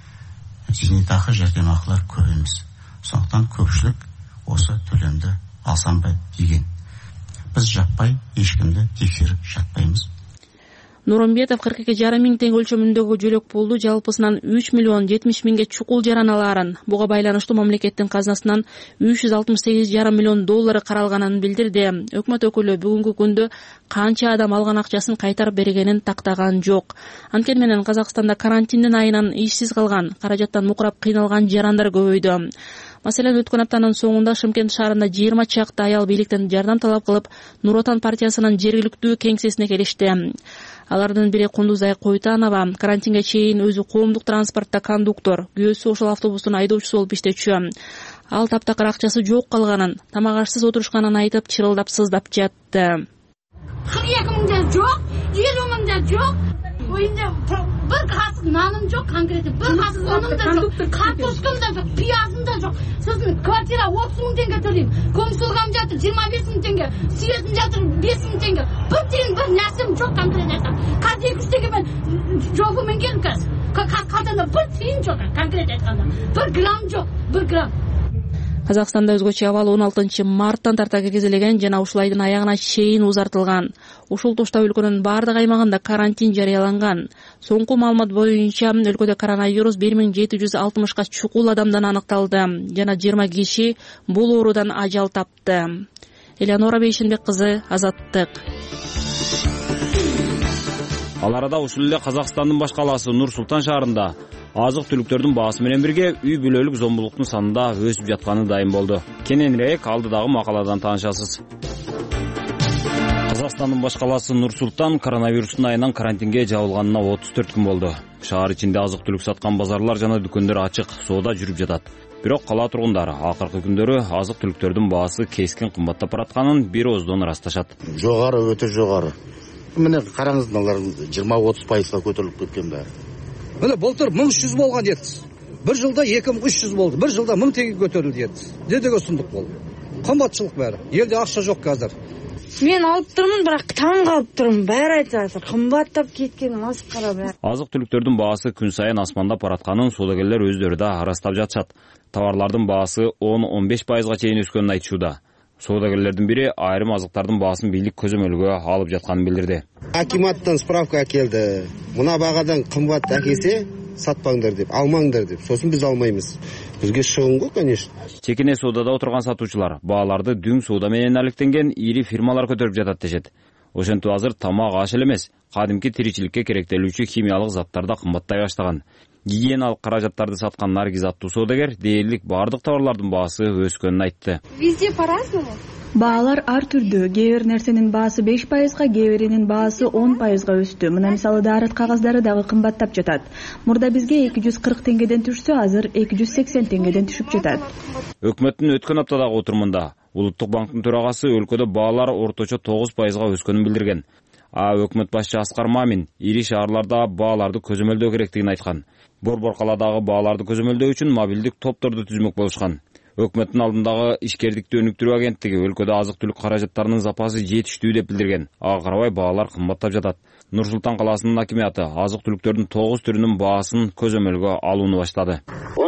зейнетақы жәрдемақылар көп емес. Сондықтан көпшілік осы төлемді алсам ба деген. Біз жаппай ешкімді тексеріп жатпаймыз.
Нурумбетов кырк эки жарым миң теңге өлчөмүндөгү жөлөк пулду жалпысынан үч миллион жетимиш миңге чукул жараналаарын, буга байланыштуу мамлекеттин казынасынан үч жүз алтымыш сегиз жарым миллион доллары каралганын билдирди. Өкмөт өкүлү бүгүнкү күндө канча адам алган акчасын кайтарып бергенин тактаган жок. Анткени менен Казакстанда карантиндин айынан ишсиз калган, каражаттан мукурап кыйналган жарандар көбөйдү. Маселен, өткөн аптанын соңунда Шымкент шаарында жыйырма чакты аял бийликтен жардам талап кылып, Нур Отан партиясынын жергиликтүү кеңсесине келишти. Алардын бири Кундузай Койтанова карантинге чейин өзү коомдук транспортто кондуктор, күйөөсү ошол автобустун айдоочусу болуп иштечү. Ал таптакыр акчасы жок калганын, тамак ашсыз отурушканын айтып, чырылдап сыздап жатты.
кырк эки миңде жок, элүү миңде жок. Oyunda bir kasık nanım yok konkreti, bir kasık unum da yok, kartoşkam da yok, piyazım da yok. Sizin kvartira otuz ming tenge төлейм, komşulgam жатыр жыйырма беш миң теңге, светim жатыр беш миң теңге. Bir тиын bir нәрсем жоқ конкрет айтсам. Қазір екі үш теңге мен жоғымен келдім қазір. Қалтамда bir тиын жоқ конкрет айтканда. bir грамм жоқ, bir грамм.
Казакстанда өзгөчө абал он алтынчы марттан тарта киргизилген жана ушул айдын аягына чейин узартылган. Ушул тушта өлкөнүн бардык аймагында карантин жарыяланган. Соңку маалымат боюнча өлкөдө коронавирус бир миң жети жүз алтымышка чукул адамдан аныкталды жана жыйырма киши бул оорудан ажал тапты. Эленора Бейшенбек кызы, Азаттык.
Ал арада ушул эле Казакстандын баш калаасы Нур-Султан шаарында азык-түлүктөрдүн баасы менен бирге үй бүлөлүк зомбулуктун санында өсүп жатканы дайым болду. Кененирээк алдыдагы макаладан таанышасыз. Казакстандын баш калаасы Нур-Султан коронавирустун айынан карантинге жабылганына отуз төрт күн болду. Шаар ичинде азык-түлүк саткан базарлар жана дүкөндөр ачык, соода жүрүп жатат. Бирок кала тургундары акыркы күндөрү азык-түлүктөрдүн баасы кескин кымбаттап баратканын бир ооздон ырасташат.
Жогары, өтө жогары. Міне қараңыз, мыналар жыйырма отуз пайызга көтөрүлүп кеткен баары.
Міне былтыр мың үч жүз болгон жетиз. Бир жылда эки мың үч жүз болду. Бир жылда мың теңге көтөрүлдү жетиз. Дедеге сундук болду. Кымбатчылык баары. Элде акча жок азыр.
Мен алып турмун, бирок таң калып турмун. Баары айтып атат, кымбаттап кеткен маскара баары.
Азык-түлүктөрдүн баасы күн сайын асмандап баратканын соодагерлер өздөрү да арастап жатышат. Товарлардын баасы он он беш пайызга чейин өскөнүн айтышууда. Соодагерлердин бири айрым азыктардын баасын бийлик көзөмөлгө алып жатканын билдирди.
Акиматтан справка келди. Мына багадан кымбат акесе сатпаңдар деп, алмаңдар деп. Сосын биз алмайбыз. Бизге шығын го, конечно.
Чекине соодада отурган сатуучулар бааларды дүң соода менен алектенген ири фирмалар көтөрүп жатат дешет. Ошентип азыр тамак аш эле эмес, кадимки тиричиликке керектелүүчү химиялык заттар да кымбаттай баштаган. Гигиеналык каражаттарды саткан Наргиз аттуу соодагер дээрлик бардык товарлардын баасы өскөнүн айтты.
Везде по-разному.
Баалар ар түрдүү. Кээ бир нерсенин баасы беш пайызга, кээ биринин баасы он пайызга өстү. Мына мисалы даарат кагаздары дагы кымбаттап жатат. Мурда бизге эки жүз кырк теңгеден түшсө, азыр эки жүз сексен теңгеден түшүп жатат.
Өкмөттүн өткөн аптадагы отурумунда Улуттук банктын төрагасы өлкөдө баалар орточо тогуз пайызга өскөнүн билдирген. А өкмөт башчы Аскар Мамин ири шаарларда бааларды көзөмөлдөө керектигин айткан. Борбор каладагы бааларды көзөмөлдөө үчүн мобилдик топторду түзмөк болушкан. Өкмөттүн алдындагы ишкердикти өнүктүрүү агенттиги өлкөдө азык-түлүк каражаттарынын запасы жетиштүү деп билдирген. Ага карабай баалар кымбаттап жатат. Нур-Султан калаасынын акиматы азык-түлүктөрдүн тогуз түрүнүн баасын көзөмөлгө алууну баштады.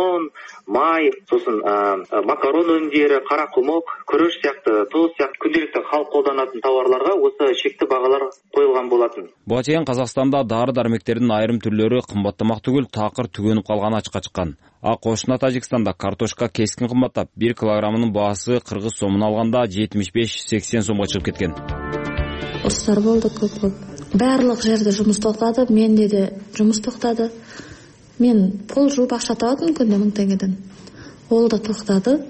Май, сосын макарон өнімдері, қара құмық, күріш сияқты, тұз сияқты күнделікті халық қолданатын тауарларға осы шекті бағалар қойылған болатын.
Буга чейин Казакстанда дары-дармектердин айрым түрлөрү кымбаттамак түгүл, такыр түгөнүп калганы ачыкка чыккан. А кошуна Тажикстанда картошка кескин кымбаттап, бир килограммынын баасы кыргыз сомун алганда жетимиш беш сексен сомго чыгып кеткен.
Ұрыстар болды көп көп. Барлық жерде жұмыс тоқтады, менде де жұмыс тоқтады. Мен пол жууп акча табатым күндө миң теңгеден. Ол да токтады.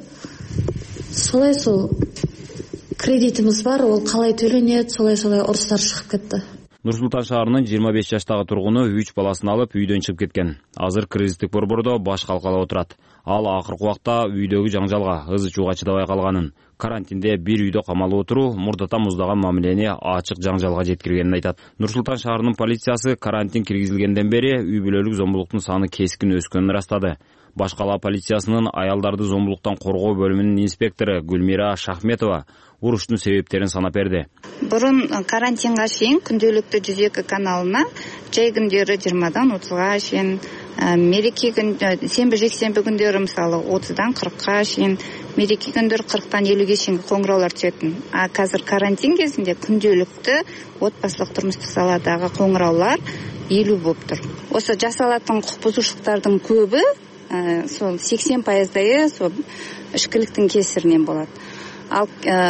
Солай сол кредитimiz бар, ол калай төлөнөт, солай-солай урустар чыгып кетти.
Нур-Султан шаарынын жыйырма беш жаштагы тургуну үч баласын алып үйдөн чыгып кеткен. Азыр кризистик борбордо баш калкалап отурат. Ал акыркы убакта үйдөгү жаңжалга, ызы-чууга чыдабай калганын, карантинде бир үйдө камалып отуруу мурдата муздаган мамилени ачык жаңжалга жеткиргенин айтат. Нур-Султан шаарынын полициясы карантин киргизилгенден бери үй бүлөлүк зомбулуктун саны кескин өскөнүн ырастады. Баш кала полициясынын аялдарды зомбулуктан коргоо бөлүмүнүн инспектору Гүлмира Шахметова уруштун себептерин санап берди.
Бурун карантинга чейин күндөлүктүү жүз эки каналына жай күндөрү жыйырмадан отузга чейин, мереке күн сенбі жексенбі күндөрү мисалы отуздан кыркка чейин, мереке күндөрү кырктан элүүгө чейин коңуроолор түшөтүн. А азыр карантин кезинде күндөлүктүү отбасылык турмуштук саладагы коңуроолор элүү болуптур. Осы жасалатын кукук бузушуктардын көбү сол сексен пайыздайы сол ишкиликтин кесиринен болот. Ал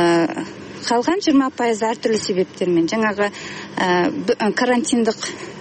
калган жыйырма пайыз ар түрлүү себептермен, жаңагы карантиндик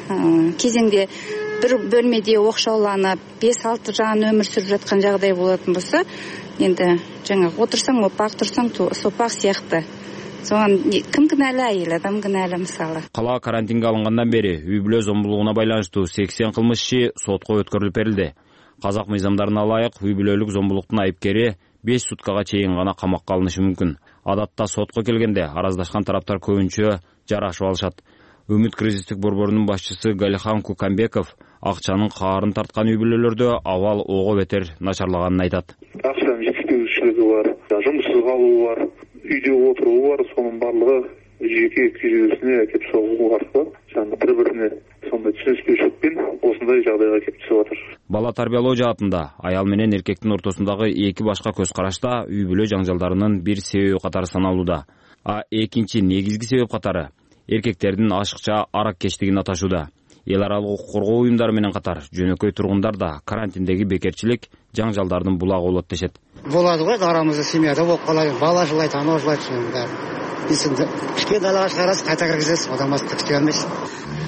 кезеңде бир бөлмеде окшооланып беш алты жан өмүр сүрүп жаткан жагдай болотун болсо, енді жаңағы отырсаң опақ, тұрсаң сопақ сияқты. Соған кім кінәлі, әйел адам кінәлі мысалы.
Қала карантинге алынғандан бері үй бүлө зомбулугуна байланыштуу сексен кылмыш иши сотко өткөрүлүп берилди. Казак мыйзамдарына ылайык үй бүлөлүк зомбулуктун айыпкери беш суткага чейин гана камакка алынышы мүмкүн. Адатта сотко келгенде араздашкан тараптар көбүнчө жарашып алышат. Үмүт кризистик борборунун башчысы Галихан Кукамбеков акчанын каарын тарткан үй бүлөлөрдө абал ого бетер начарлаганын айтат.
Акчанын жетишпеушүлүгү бар, жумушсуз калуу бар, үйдө отуруу бар, сонун барлыгы жеке күйзелүүсүнө әкеп согуу аркылуу жана бири-бирине сондай түшүнүшпөчүлүкпен осундай жагдайга келип чыгып атат.
Бала тарбиялоо жаатында аял менен эркектин ортосундагы эки башка көз карашта үй бүлө жаңжалдарынын бир себеби катары саналууда. А экинчи негизги себеп катары эркектердин ашыкча араккечтигин аташууда. Эл аралык укук коргоо уюмдары менен катар жөнөкөй тургундар да карантиндеги бекерчилик жаңжалдардын булагы болот дешет.
Болады ғой, арамызда семьяда болып қалай, бала жылайды, анау жылайды, соның бәрі. Кішкене далаға шығарасыз, қайта кіргізесіз, одан басқа істей алмайсыз.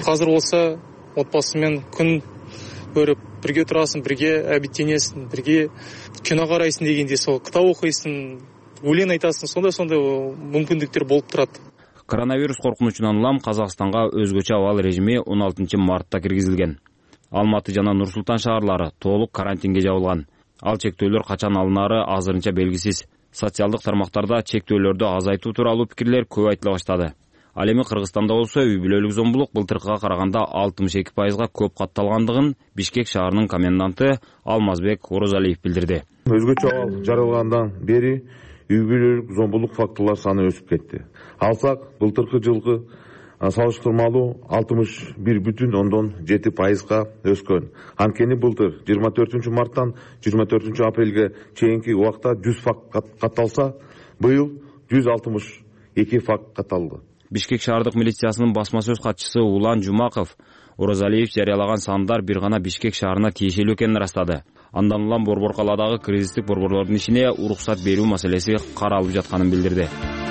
Қазір болса отбасымен күн көріп, бірге тұрасың, бірге әбиттенесің, бірге кино қарайсың дегенде, сол кітап оқисың, өлең айтасың, сондай-сондай мүмкіндіктер болып тұрады.
Коронавирус қорқынычынан улам Қазақстанға өзгөчө абал режими он алтынчы мартта киргизилген. Алматы жана Нур-Султан шаарлары толук карантинге жабылган. Ал чектөөлөр качан алынары азырынча белгисиз. Социалдык тармактарда чектөөлөрдү азайтуу тууралуу пикирлер көп айтыла баштады. Ал эми Кыргызстанда болсо үй бүлөлүк зомбулук былтыркыга караганда алтымыш эки пайызга көп катталгандыгын Бишкек шаарынын коменданты Алмазбек Орозалиев билдирди.
Өзгөчө абал жарыялгандан бери үй бүлөлүк зомбулук фактылар саны өсүп кетти. Алсак, былтыркы жылкы салыштырмалуу алтымыш бир бүтүн ондон жети пайызга өскөн. Анткени былтыр жыйырма төртүнчү марттан жыйырма төртүнчү апрелге чейинки убакта жүз факт катталса, быйыл жүз алтымыш эки факт катталды.
Бишкек шаардык милициясынын басма сөз катчысы Улан Жумаков Орозалиев жарыялаган сандар бир гана Бишкек шаарына тиешелүү экенин ырастады. Андан улам Борбор калаадагы кризистик борборлордун ишине уруксат берүү маселеси каралып жатканын билдирди.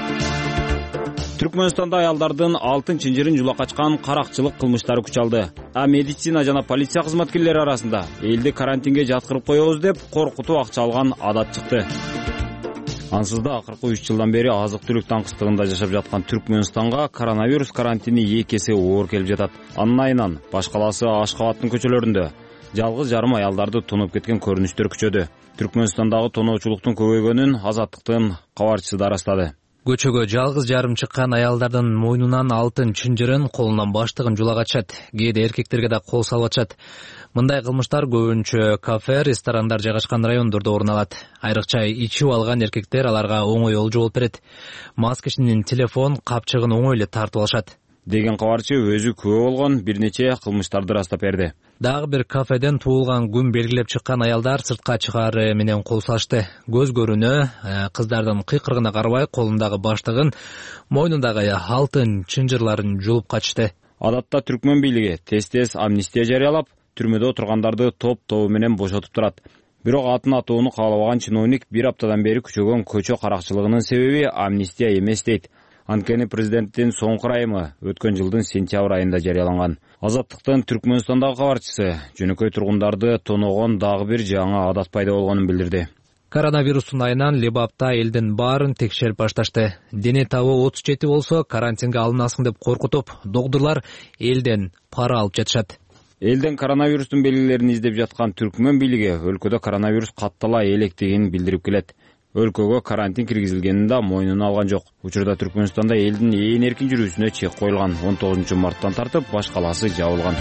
Түркмөнстанда аялдардын алтын чынжырын жула качкан каракчылык кылмыштары күч алды. А медицина жана полиция кызматкерлери арасында элди карантинге жаткырып коебуз деп коркутуп акча алган адат чыкты. Ансыз да акыркы үч жылдан бери азык-түлүк таңкыстыгында жашап жаткан Түркмөнстанга коронавирус карантини эки эсе оор келип жатат. Анын айынан баш каласы Ашкабадтын көчөлөрүндө жалгыз жарым аялдарды тонуп кеткен көрүнүштөр күчөдү. Түркмөнстандагы тоноочулуктун көбөйгөнүн Азаттыктын кабарчысы да ырастады.
Көчөгө жалгыз жарым чыккан аялдардын мойнунан алтын чынжырын, колунан баштыгын жула качат. Кээде эркектерге да кол салып атышат. Мындай кылмыштар көбүнчө кафе, ресторандар жайгашкан райондордо орун алат. Айрыкча ичип алган эркектер аларга оңой олжо болуп берет. Мас кишинин телефон капчыгын оңой эле тартып алышат
деген кабарчы өзү күбө болгон бир нече кылмыштарды ырастап берди.
Дагы бир кафеден туулган күн белгилеп чыккан аялдар сыртка чыгаары менен кол салышты. Көз көрүүнө кыздардын кыйкырыгына карабай колундагы баштыгын, мойнундагы алтын чынжырларын жулуп качышты.
Адатта Түркмөн бийлиги тез-тез амнистия жарыялап, түрмөдө отургандарды топ-тобу менен бошотуп турат. Бирок атын атоону каалабаган чиновник бир аптадан бери күчөгөн көчө каракчылыгынын себеби амнистия эмес дейт. Анткени президенттин соңку ырайымы өткөн жылдын сентябрь айында жарыяланган. Азаттыктын Түркмөнстандагы кабарчысы жөнөкөй тургундарды тоногон дагы бир жаңы адат пайда болгонун билдирди.
Коронавирустун айынан Лебапта элдин баарын текшерип башташты. Дене табы отуз жети болсо карантинге алынасың деп коркутуп, доктурлар элден пара алып жатышат.
Элден коронавирустун белгилерин издеп жаткан Түркмөн бийлиги өлкөдө коронавирус каттала электигин билдирип келет. Өлкөгө карантин киргизилгенин да мойнуна алган жок. Учурда Түркмөнстанда элдин ээн эркин жүрүүсүнө чек коюлган. он тогузунчу марттан тартып баш каласы жабылган.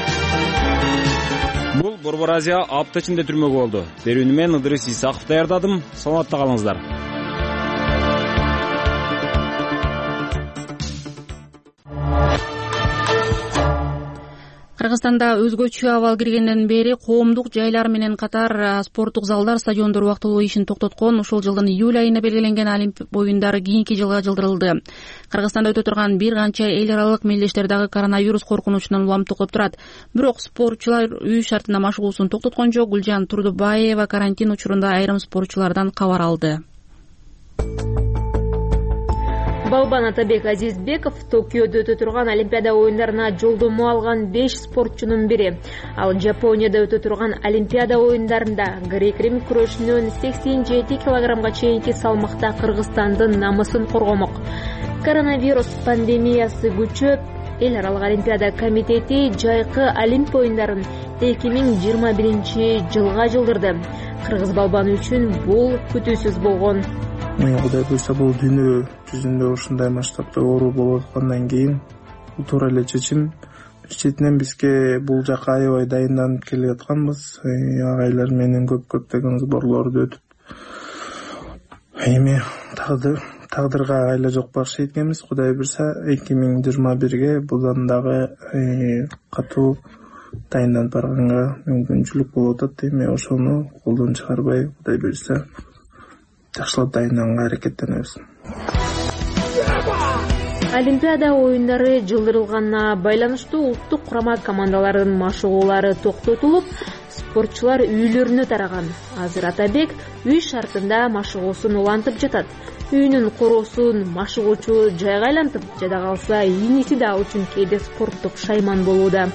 Бул Борбор Азия апта ичинде түрмөгө болду. Берүүнү мен Ыдырыс Исаков даярдадым. Саламатта калыңыздар.
Кыргызстанда өзгөчө абал киргенден бери коомдук жайлар менен катар спорттук залдар, стадиондор убактылуу ишин токтоткон. Ушул жылдын июль айына белгиленген Олимп оюндары кийинки жылга жылдырылды. Кыргызстанда өтө турган бир канча эл аралык мелдештер дагы коронавирус коркунучунан улам токоп турат. Бирок спортчулар үй шартына машыгуусун токтоткон жок. Гүлжан Турдубаева карантин учурунда айрым спортчулардан кабар алды.
Балбан Атабек Азизбеков Токиодо өтө турган Олимпиада оюндарына жолдомо алган беш спортчунун бири. Ал Жапонияда өтө турган Олимпиада оюндарында грек-рим күрөшүнөн сексен жети килограммга чейинки салмакта Кыргызстандын намысын коргомок. Коронавирус пандемиясы күчөп, эл аралык Олимпиада комитети жайкы Олимп оюндарын эки миң жыйырма биринчи жылга жылдырды. Кыргыз балбаны үчүн бул күтүүсүз болгон.
Кудай буйрса, бул дүйнө жүзүндө ушундай масштабта оору болуп аткандан кийин бул туура эле чечим. Четинен бизге бул жака аябай дайынданып келе жатканбыз. Агайлар менен көп көптөгөн сборлорду өтүп, эми тагдыр тагдырга агайла жок бакшы экенбиз. Кудай буйрса, эки миң жыйырма бирге будан дагы катуу дайынданып барганга мүмкүнчүлүк болуп атат. Эми ошону колдон чыгарбай, Кудай буйрса, жакшылап дайынданганга аракеттенебиз.
Олимпиада оюндары жылдырылганына байланыштуу улуттук курама командаларынын машыгуулары токтотулуп, спортчулар үйлөрүнө тараган. Азыр Атабек үй шартында машыгуусун улантып жатат. Үйүнүн короосун машыгуучу жайга айлантып, жада калса ийниси да ал үчүн кээде спорттук шайман болууда.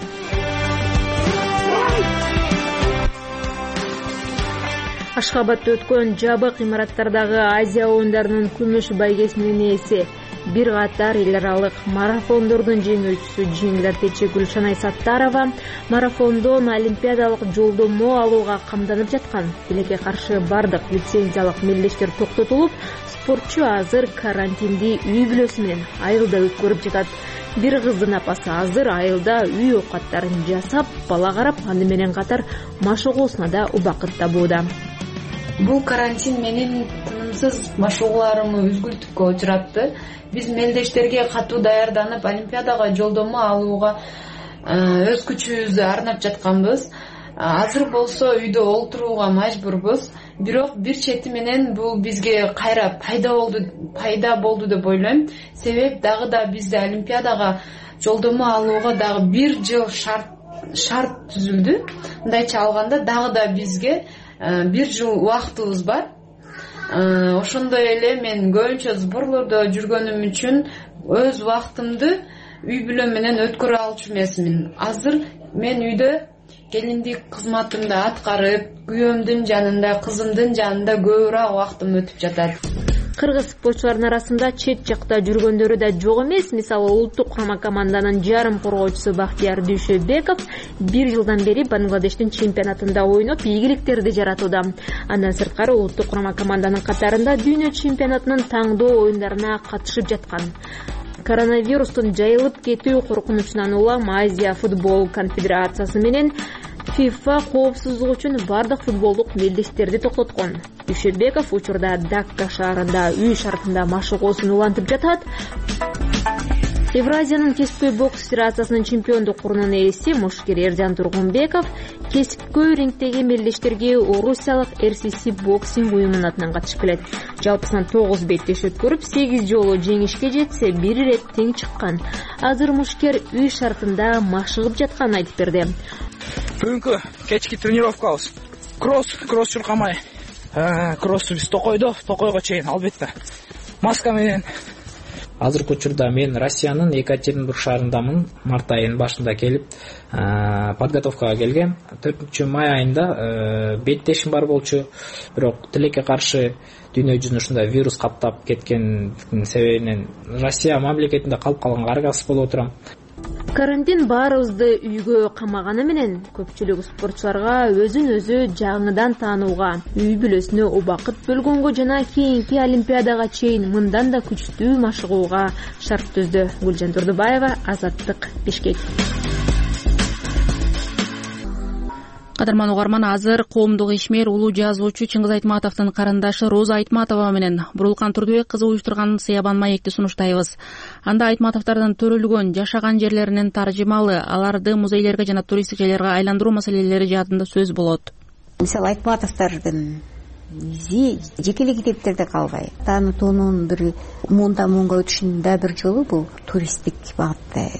Ашхабадда өткөн жабык имараттардагы Азия оюндарынын күмүш байгесинин ээси, бир катар эл аралык марафондордун жеңүүчүсү жеңил Гүлшанай Саттарова марафондон олимпиадалык жолдомо алууга камданып жаткан. Тилекке каршы бардык лицензиялык мелдештер токтотулуп, спортчу азыр карантинди үй бүлөсү менен айылда өткөрүп жатат. Бир кыздын апасы азыр айылда үй оокаттарын жасап, бала карап, аны менен катар машыгуусуна да убакыт табууда.
Бул карантин менин тынымсыз машыгууларымды үзгүлтүккө учуратты. Биз мелдештерге катуу даярданып, олимпиадага жолдомо алууга өз күчүбүздү арнап жатканбыз. Азыр болсо үйдө олтурууга мажбурбуз. Бирок бир чети менен бул бизге кайра пайда болду, пайда болду деп ойлойм. Себеп дагы да бизде олимпиадага жолдомо алууга дагы бир жыл шарт шарт түзүлдү. Мындайча алганда дагы да бизге бир жыл убактыбыз бар. Ошондой эле мен көбүнчө сборлордо жүргөнүм үчүн өз убактымды үй бүлөм менен өткөрө алчу эмесмин. Азыр мен үйдө келиндик кызматымды аткарып, күйөөмдүн жанында, кызымдын жанында көбүрөөк убактым өтүп жатат.
Кыргыз спортчулардын арасында чет жакта жүргөндөрү да жок эмес. Мисалы, улуттук курама команданын жарым коргоочусу Бактияр Дүйшөбеков бир жылдан бери Бангладештин чемпионатында ойноп, ийгиликтерди жаратууда. Андан сырткары улуттук курама команданын катарында дүйнө чемпионатынын таңдоо оюндарына катышып жаткан. Коронавирустун жайылып кетүү коркунучунан улам Азия футбол конфедерациясы менен ФИФА коопсуздук үчүн бардык футболдук мелдештерди токтоткон. Дүйшөбеков учурда Дакка шаарында үй шартында машыгуусун улантып жатат. Евразиянын кесипкөй бокс федерациясынын чемпиондук курунун ээси мушкер Эржан Тургунбеков кесипкөй рингдеги мелдештерге Орусиялык эр си си боксинг уюмунун атынан катышып келет. Жалпысынан тогуз беттеш өткөрүп, сегиз жолу жеңишке жетсе, бир ирет тең чыккан. Азыр мушкер үй шартында машыгып жатканын айтып берди.
Бүгүнкү кечки тренировкабыз кросс, кросс чуркамай. Кроссу биз токойдо, токойго чейин албетте маска менен.
Азыркы учурда мен Россиянын Екатеринбург шаарындамын. Март айынын башында келип, подготовкага келгем. төртүнчү май айында беттешим бар болчу. Бирок тилекке каршы дүйнө жүзүн ушундай вирус каптап кеткен себебинен Россия мамлекетинде калып калганга аргасыз болуп отурам.
Карантин баарыбызды үйгө камаганы менен көпчүлүк спортчуларга өзүн өзү жаңыдан таанууга, үй бүлөсүнө убакыт бөлгөнгө жана кийинки олимпиадага чейин мындан да күчтүү машыгууга шарт түздү. Гүлжан Турдубаева, Азаттык, Бишкек.
Кадырман угарман, азыр коомдук ишмер улуу жазуучу Чыңгыз Айтматовдун карындашы Роза Айтматова менен Бурулкан Турдубек кызы уюштурган сыябан маекти сунуштайбыз. Анда Айтматовдордун төрөлгөн, жашаган жерлеринин таржымалы, аларды музейлерге жана туристтик жайларга айландыруу маселелери жаатында сөз болот.
Мисалы Айтматовдордун изи жеке эле китептерде калбай, таанытуунун бир муунда муунга өтүшүнүн да бир жолу бул туристтик багытта.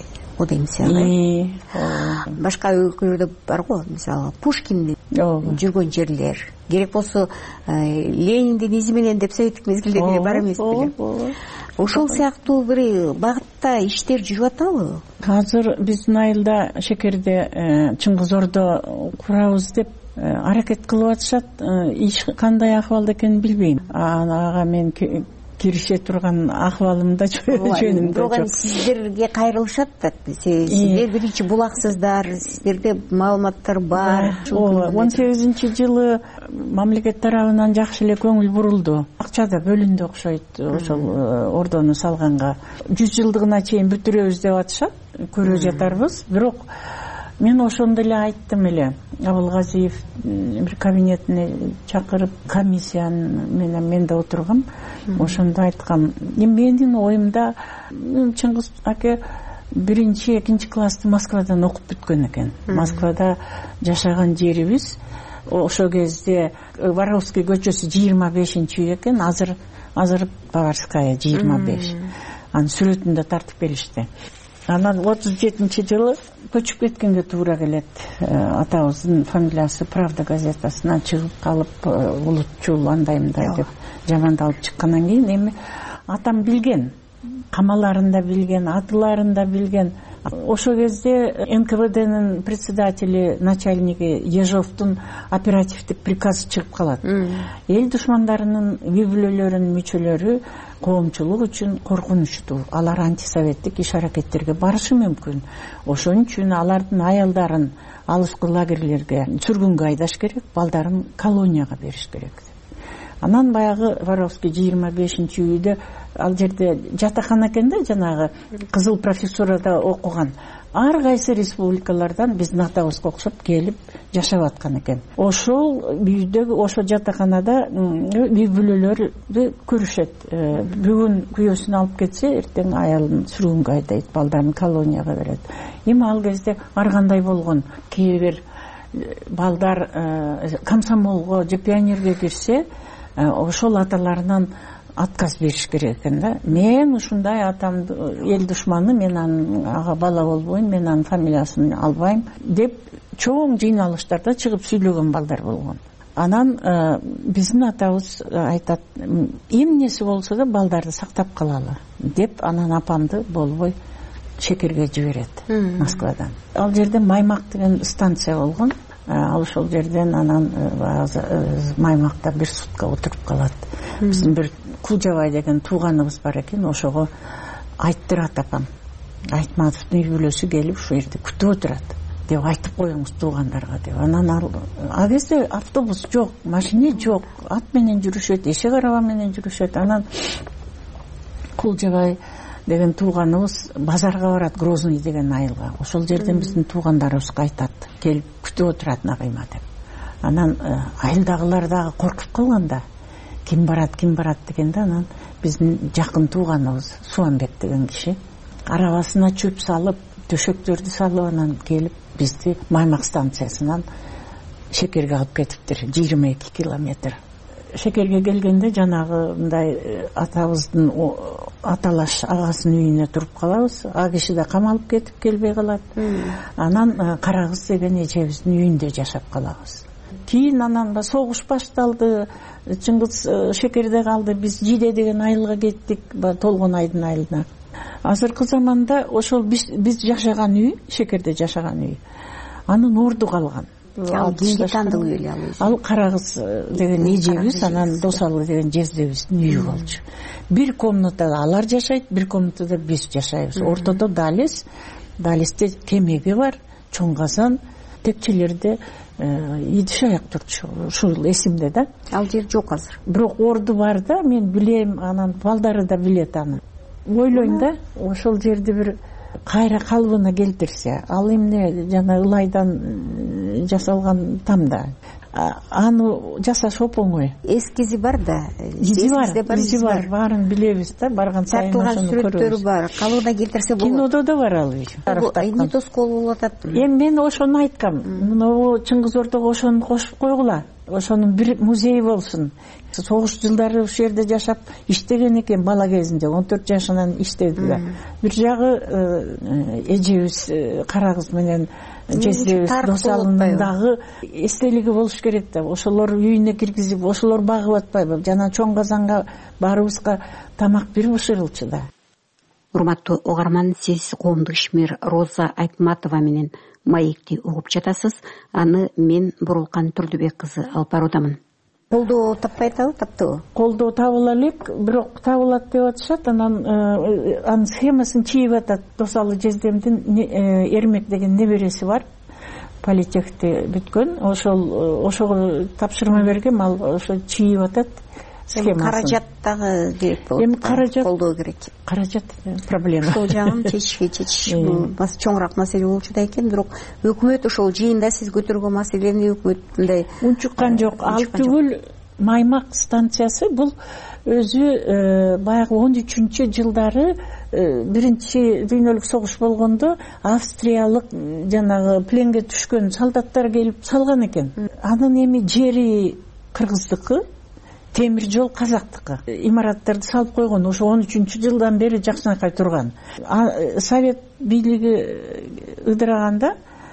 Башка өлкөлөрдө бар го, мисалы Пушкиндин жүргөн жерлер, керек болсо Лениндин изи менен деп советтик мезгилде деле бар эмес беле. Ошол сыяктуу бир багытта иштер жүрүп атабы?
Азыр биздин айылда Шекерде Чыңгыз Ордо курабыз деп аракет кылып атышат. Иш кандай акыбалда экенин билбейм. Ага мен киреше турган акыбалымда жөнүндө жок.
Сиздерге кайрылышат да. Сиздер биринчи булаксыздар, сиздерде маалыматтар бар.
он сегизинчи жылы мамлекет тарабынан жакшы эле көңүл бурулду. Акча да бөлүндү окшойт ошол ордону салганга. жүз жылдыгына чейин бүтүрөбүз деп атышат. Көрө жатарбыз. Бирок мен ошондо эле айттым эле. Абылгазиев бир кабинетине чакырып, комиссияны менен мен да отургам. Ошондо айткам, менин оюмда Чыңгыз аке биринчи, экинчи классты Москвадан окуп бүткөн экен. Москвада жашаган жерибиз. Ошол кезде Воровский көчөсү жыйырма бешинчи үй экен, азыр азыр Баварская жыйырма беш. анын сүрөтүн да тартып беришти. Анан отуз жетинчи жылы көчүп кеткенге туура келет. Атабыздын фамилиясы Правда газетасынан чыгып калып, улутчул андай мындай деп жамандалып чыккандан кийин эми атам билген, камаларын да билген, атыларын да билген. Ошол кезде эн ка вэ дэнин председатели, начальниги Ежовдун оперативдик приказы чыгып калат. Эл душмандарынын үй бүлөлөрүнүн мүчөлөрү коомчулук үчүн коркунучтуу. Алар антисоветтик иш аракеттерге барышы мүмкүн. Ошон үчүн алардын аялдарын алыскы лагерлерге сүргүнгө айдаш керек, балдарын колонияга бериш керек. Анан баягы Воровский жыйырма бешинчи үйдө, ал жерде жатакана экен да, жанагы кызыл профессурада окуган. Ар кайсы республикалардан биздин атабызга окшоп келип жашап аткан экен. Ошол үйдөгү, ошо жатаканада үй бүлөлөрдү көрүшөт. Бүгүн күйөөсүн алып кетсе, эртең аялын сүргүнгө айдайт, балдарын колонияга берет. Эми ал кезде ар кандай болгон, кээ бир балдар комсомолго же пионерге кирсе, ошол аталарынан отказ бериш керек экен да. Мен ушундай атамды эл душманы, мен анын ага бала болбойм, мен анын фамилиясын албайм деп чоң жыйналыштарда чыгып сүйлөгөн балдар болгон. Анан биздин атабыз айтат, эмнеси болсо да балдарды сактап калалы деп, анан апамды болбой Шекерге жиберет Москвадан. Ал жерде Маймак деген станция болгон. Ал ошол жерден анан Маймакта бир сутка отуруп калат. Биздин бир Кужабай деген тууганыбыз бар экен, ошого айттырат апам. Айтматовдун үй бүлөсү келип ушул жерде күтүп отурат деп айтып коюңуз туугандарга деп. Анан ал кезде автобус жок, машина жок, ат менен жүрүшөт, эшек араба менен жүрүшөт. Анан Кужабай деген тууганыбыз базарга барат, Грозный деген айылга. Ошол жерден биздин туугандарыбызга айтат, келип күтүп отурат Нагыйма деп. Анан айылдагылар дагы коркуп калганда, ким барат, ким барат дегенде, анан биздин жакын тууганыбыз Суанбек деген киши арабасына чөп салып, төшөктөрдү салып, анан келип бизди Маймак станциясынан Шекерге алып кетиптир, жыйырма эки километр. Шекерге келгенде жанагы мындай атабыздын аталаш агасынын үйүнө туруп калабыз. А киши да камалып кетип келбей калат. Анан Карагыз деген эжебиздин үйүндө жашап калабыз. Кийин анан согуш башталды. Чыңгыз Шекерде калды. Биз Жиде деген айылга кеттик, Толгон айдын айылына. Азыркы заманда ошол биз жашаган үй, Шекерде жашаган үй, анын орду калган.
Ал кийинки тандык үй эле ал.
Ал Карагыз деген эжебиз, анан Досалы деген жездебиздин үйү болчу. Бир комнатада алар жашайт, бир комнатада биз жашайбыз. Ортодо далес, далесте кемеги бар, чоң казан, текчелерде идиш аяк турчу. Ушул эсимде да.
Ал жер жок азыр.
Бирок орду бар да, мен билем, анан балдары да билет аны. Ойлойм да, ошол жерди бир кайра калыбына келтирсе, ал эмне жана ылайдан жасалган тамда. Аны жасаш оңой.
Эскизи бар да.
Изи бар, изи бар, баарын билебиз да, барган сайын
тартылган сүрөттөрү бар. Калыбына келтирсе болот.
Кинодо да бар ал.
Эмне тоскоол болуп атат?
Эми мен ошону айткам. Мына Чыңгыз Ордого ошону кошуп койгула. Ошонун бир музей болсун. Согуш жылдары ушул жерде жашап иштеген экен бала кезинде, он төрт жашынан иштеди да. Бир жагы эжебиз Карагыз менен жездебиз Досалынын дагы эстелиги болуш керек да. Ошолор үйүнө киргизип, ошолор багып атпайбы? Жана чоң казанга баарыбызга тамак берип бышырылчу да.
Урматтуу угарман, сиз коомдук ишмер Роза Айтматова менен маекти угуп жатасыз. Аны мен Бурулкан Турдубек кызы алып баруудамын. Колдоо таппай атабы, таптыбы?
Колдоо табыла элек, бирок табылат деп атышат. Анан анын схемасын чийип атат. Досалы жездемдин Эрмек деген небереси бар. Политехти бүткөн. Ошол ошого тапшырма бергем, ал ошо чийип атат.
Каражат дагы керек болот.
Эми каражат
колдоо керек.
Каражат проблема.
Ошол жагын чечишке чечиш бас чоңураак маселе болчу да экен, бирок өкмөт ошол жыйында сиз көтөргөн маселени өкмөт мындай
унчуккан жок. Ал түгүл Маймак станциясы бул өзү баягы он үчүнчү жылдары биринчи дүйнөлүк согуш болгондо австриялык жанагы пленге түшкөн солдаттар келип салган экен. Анын эми жери кыргыздыкы, темир жол казактыкы. Имараттарды салып койгон ошо он үчүнчү жылдан бери Жакшынакай турган. Совет бийлиги ыдыраганда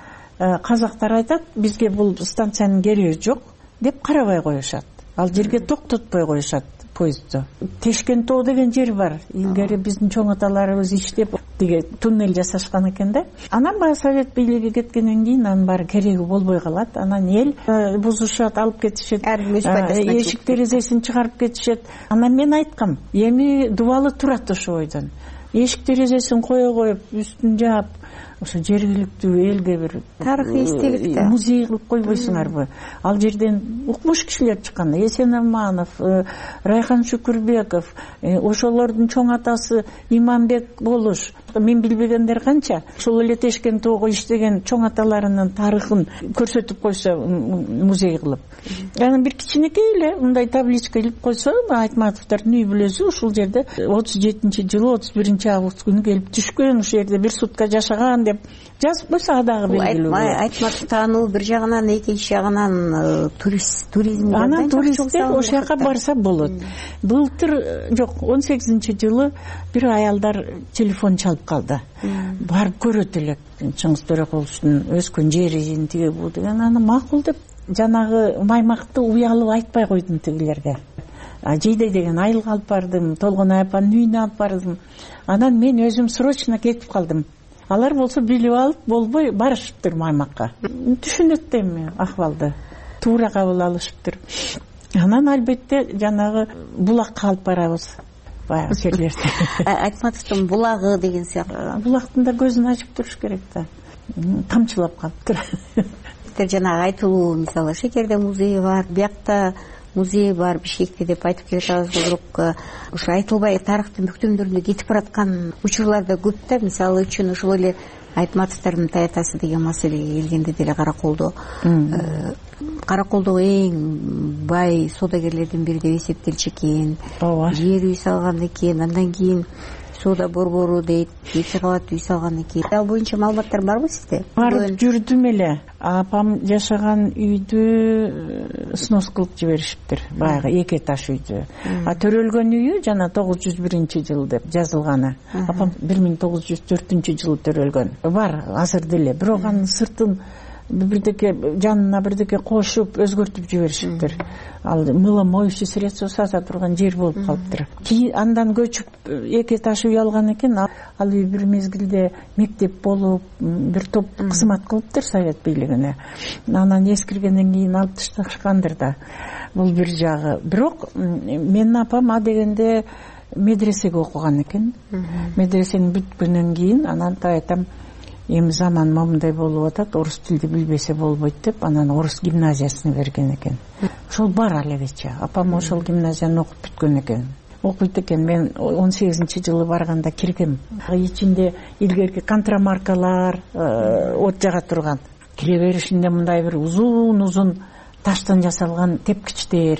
казактар айтат, бизге бул станциянын кереги жок деп карабай коюшат. Ал жерге токтотпой коюшат поездду. Тешкен тоо деген жер бар. Илгери биздин чоң аталарыбыз иштеп деге туннель жасашкан экен да. Анан баягы совет бийлиги кеткенден кийин анын баары кереги болбой калат. Анан эл бузушат, алып кетишет. Эшик терезесин чыгарып кетишет. Анан мен айткам, эми дубалы турат ошо бойдон. Эшик терезесин кое коюп, үстүн жаап, ошо жергиликтүү элге бир
тарыхый эстелик да
музей кылып койбойсуңарбы? Ал жерден укмуш кишилер чыккан. Эсен Аманов, Райхан Шүкүрбеков, ошолордун чоң атасы Иманбек болуш. Мен билбегендер канча. Ошол эле Тешкен тоого иштеген чоң аталарынын тарыхын көрсөтүп койсо музей кылып. Анан бир кичинекей эле мындай табличка илип койсо, Айтматовдордун үй бүлөсү ушул жерде отуз жетинчи жылы отуз биринчи август күнү келип түшкөн, ушул жерде бир сутка жашаган деп жазып койсо дагы белгилүү.
Айтматов таануу бир жагынан, экинчи жагынан турист туризм.
Анан туристтер ошол жака барса болот. Былтыр жок, он сегизинчи жылы бир аялдар телефон чалып калды. Барып көрөт элек Чыңгыз Төрөкуловдун өскөн жерин тиги бу деген. Аны макул деп жанагы маймакты уялып айтпай койдум тигилерге. Жейдей деген айылга алып бардым, Толгонай апанын үйүнө алып бардым. Анан мен өзүм срочно кетип калдым. Алар болсо билип алып болбой барышыптыр маймакка. Түшүнөт да эми акыбалды. Туура кабыл алышыптыр. Анан албетте жанагы булакка алып барабыз. Баягы жерлерди.
Айтматовдун булагы деген сыяктуу.
Булактын да көзүн ачып туруш керек да. Тамчылап калыптыр.
Жанагы айтылуу, мисалы, Шекерде музейи бар, биякта музей бар, Бишкекте деп айтып келатабыз. Бирок ушу айтылбай тарыхтын бүктөмдөрүнө кетип бараткан учурларда көп да. Мисалы үчүн ошол эле Айтматовдордун таятасы деген маселеге келгенде деле Караколдо Караколдогу эң бай соодагерлердин бири деп эсептелчү экен. Жер үй салган экен, андан кийин соода борбору дейт, эки кабаттуу үй салган экен. Ал боюнча маалыматтар барбы сизде?
Барып жүрдүм эле. Апам жашаган үйдү снос кылып жиберишиптир. Баягы эки этаж үйдү. А төрөлгөн үйү жана тогуз жүз биринчи жыл деп жазылганы. Апам бир миң тогуз жүз төртүнчү жылы төрөлгөн. Бар азыр деле. Бирок анын сыртын бирдеке жанына бирдеке кошуп өзгөртүп жиберишиптир. Ал мыло-моющий средство сата турган жер болуп калыптыр. Кийин андан көчүп эки этаж үй алган экен. Ал үй бир мезгилде мектеп болуп, бир топ кызмат кылыптыр совет бийлигине. Анан эскиргенден кийин алып ташташкандыр да. Бул бир жагы. Бирок менин апам а дегенде медресеге окуган экен. Медресени бүткөндөн кийин анан айтам, эми заман момундай болуп атат, орус тилди билбесе болбойт деп, анан орус гимназиясына берген экен. Ошол бар алегече. Апам ошол гимназияны окуп бүткөн экен. Окуйт экен. Мен он сегизинчи жылы барганда киргем. Ичинде илгерки контрамаркалар от жага турган. Кире беришинде мындай бир узун-узун таштан жасалган тепкичтер.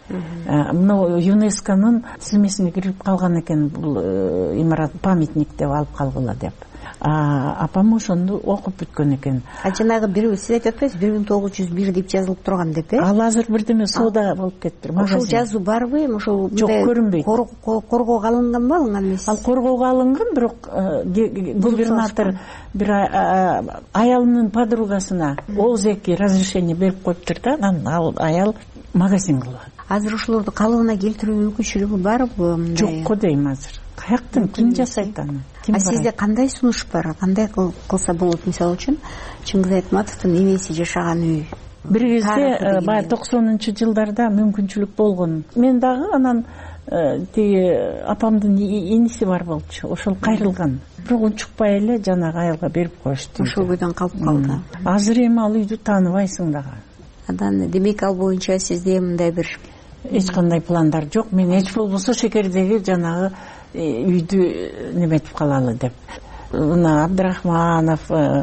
Мына ЮНЕСКОнун тизмесине кирип калган экен бул имарат, памятник деп алып калгыла деп. Апам ошону окуп бүткөн экен.
А жанагы бир сиз айтып атпайсызбы, бир миң тогуз жүз бир деп жазылып турган деп, э?
Ал азыр бирдеме соода болуп кетти.
Ошол жазуу барбы? Ошол
жок, көрүнбөйт.
Коргоого алынганбы, алынган эмес?
Ал коргоого алынган, бирок губернатор бир аялынын подругасына оозеки разрешение берип коюптур да, анан ал аял магазин кылат.
Азыр ошолорду калыбына келтирүү мүмкүнчүлүгү барбы?
Жок дейм азыр. Каяктан ким жасайт аны?
А сизде кандай сунуш бар? Кандай кылса болот? Мисалы үчүн Чыңгыз Айтматовдун энеси жашаган үй.
Бир кезде баягы токсонунчу жылдарда мүмкүнчүлүк болгон. Мен дагы анан тиги апамдын энеси бар болчу. Ошол кайрылган. Бирок унчукпай эле жанагы аялга берип коюшту.
Ошол бойдон калып калды.
Азыр эми ал үйдү тааныбайсың дагы.
Андан демек ал боюнча сизде мындай бир
эч кандай пландар жок. Мен эч болбосо Шекердеги жанагы үйдү неметип калалы деп. Мына Абдрахманов,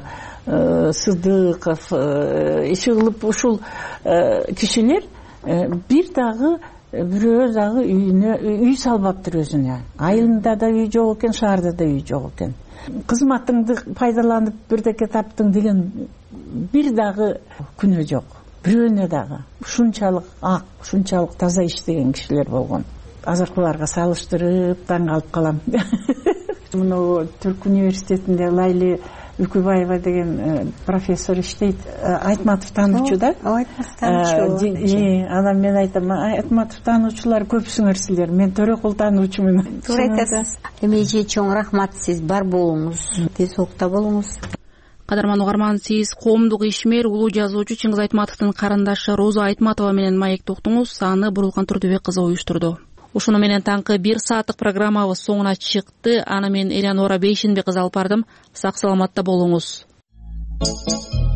Сыдыков, иши кылып ушул кишилер бир дагы бирөө дагы үйүнө үй салбаптыр өзүнө. Айылында да үй жок экен, шаарда да үй жок экен. Кызматыңды пайдаланып бирдеке таптың деген бир дагы күнөө жок. бирөөнө дагы ушунчалык ак, ушунчалык таза иштеген кишилер болгон. Азыркыларга салыштырып таң калып калам. Мына Түрк университетинде Лайли Үкүбаева деген профессор иштейт. Айтматов таануучу да.
Айтматов таануучу.
Анан мен айтам, Айтматов таануучулар көпсүңөр силер. Мен Төрөкул таануучумун.
Туура айтасыз. Эми эже чоң рахмат, сиз бар болуңуз, тез окта болуңуз.
Кадарман угарман, сиз коомдук ишмер, улуу жазуучу Чыңгыз Айтматовдун карындашы Роза Айтматова менен маекти уктуңуз. Аны Бурулкан Турдубек кызы уюштурду. Ушуну менен таңкы бир сааттык программабыз соңуна чыкты. Аны мен Элеонора Бейшенбек кызы алып бардым. Сак саламатта болуңуз.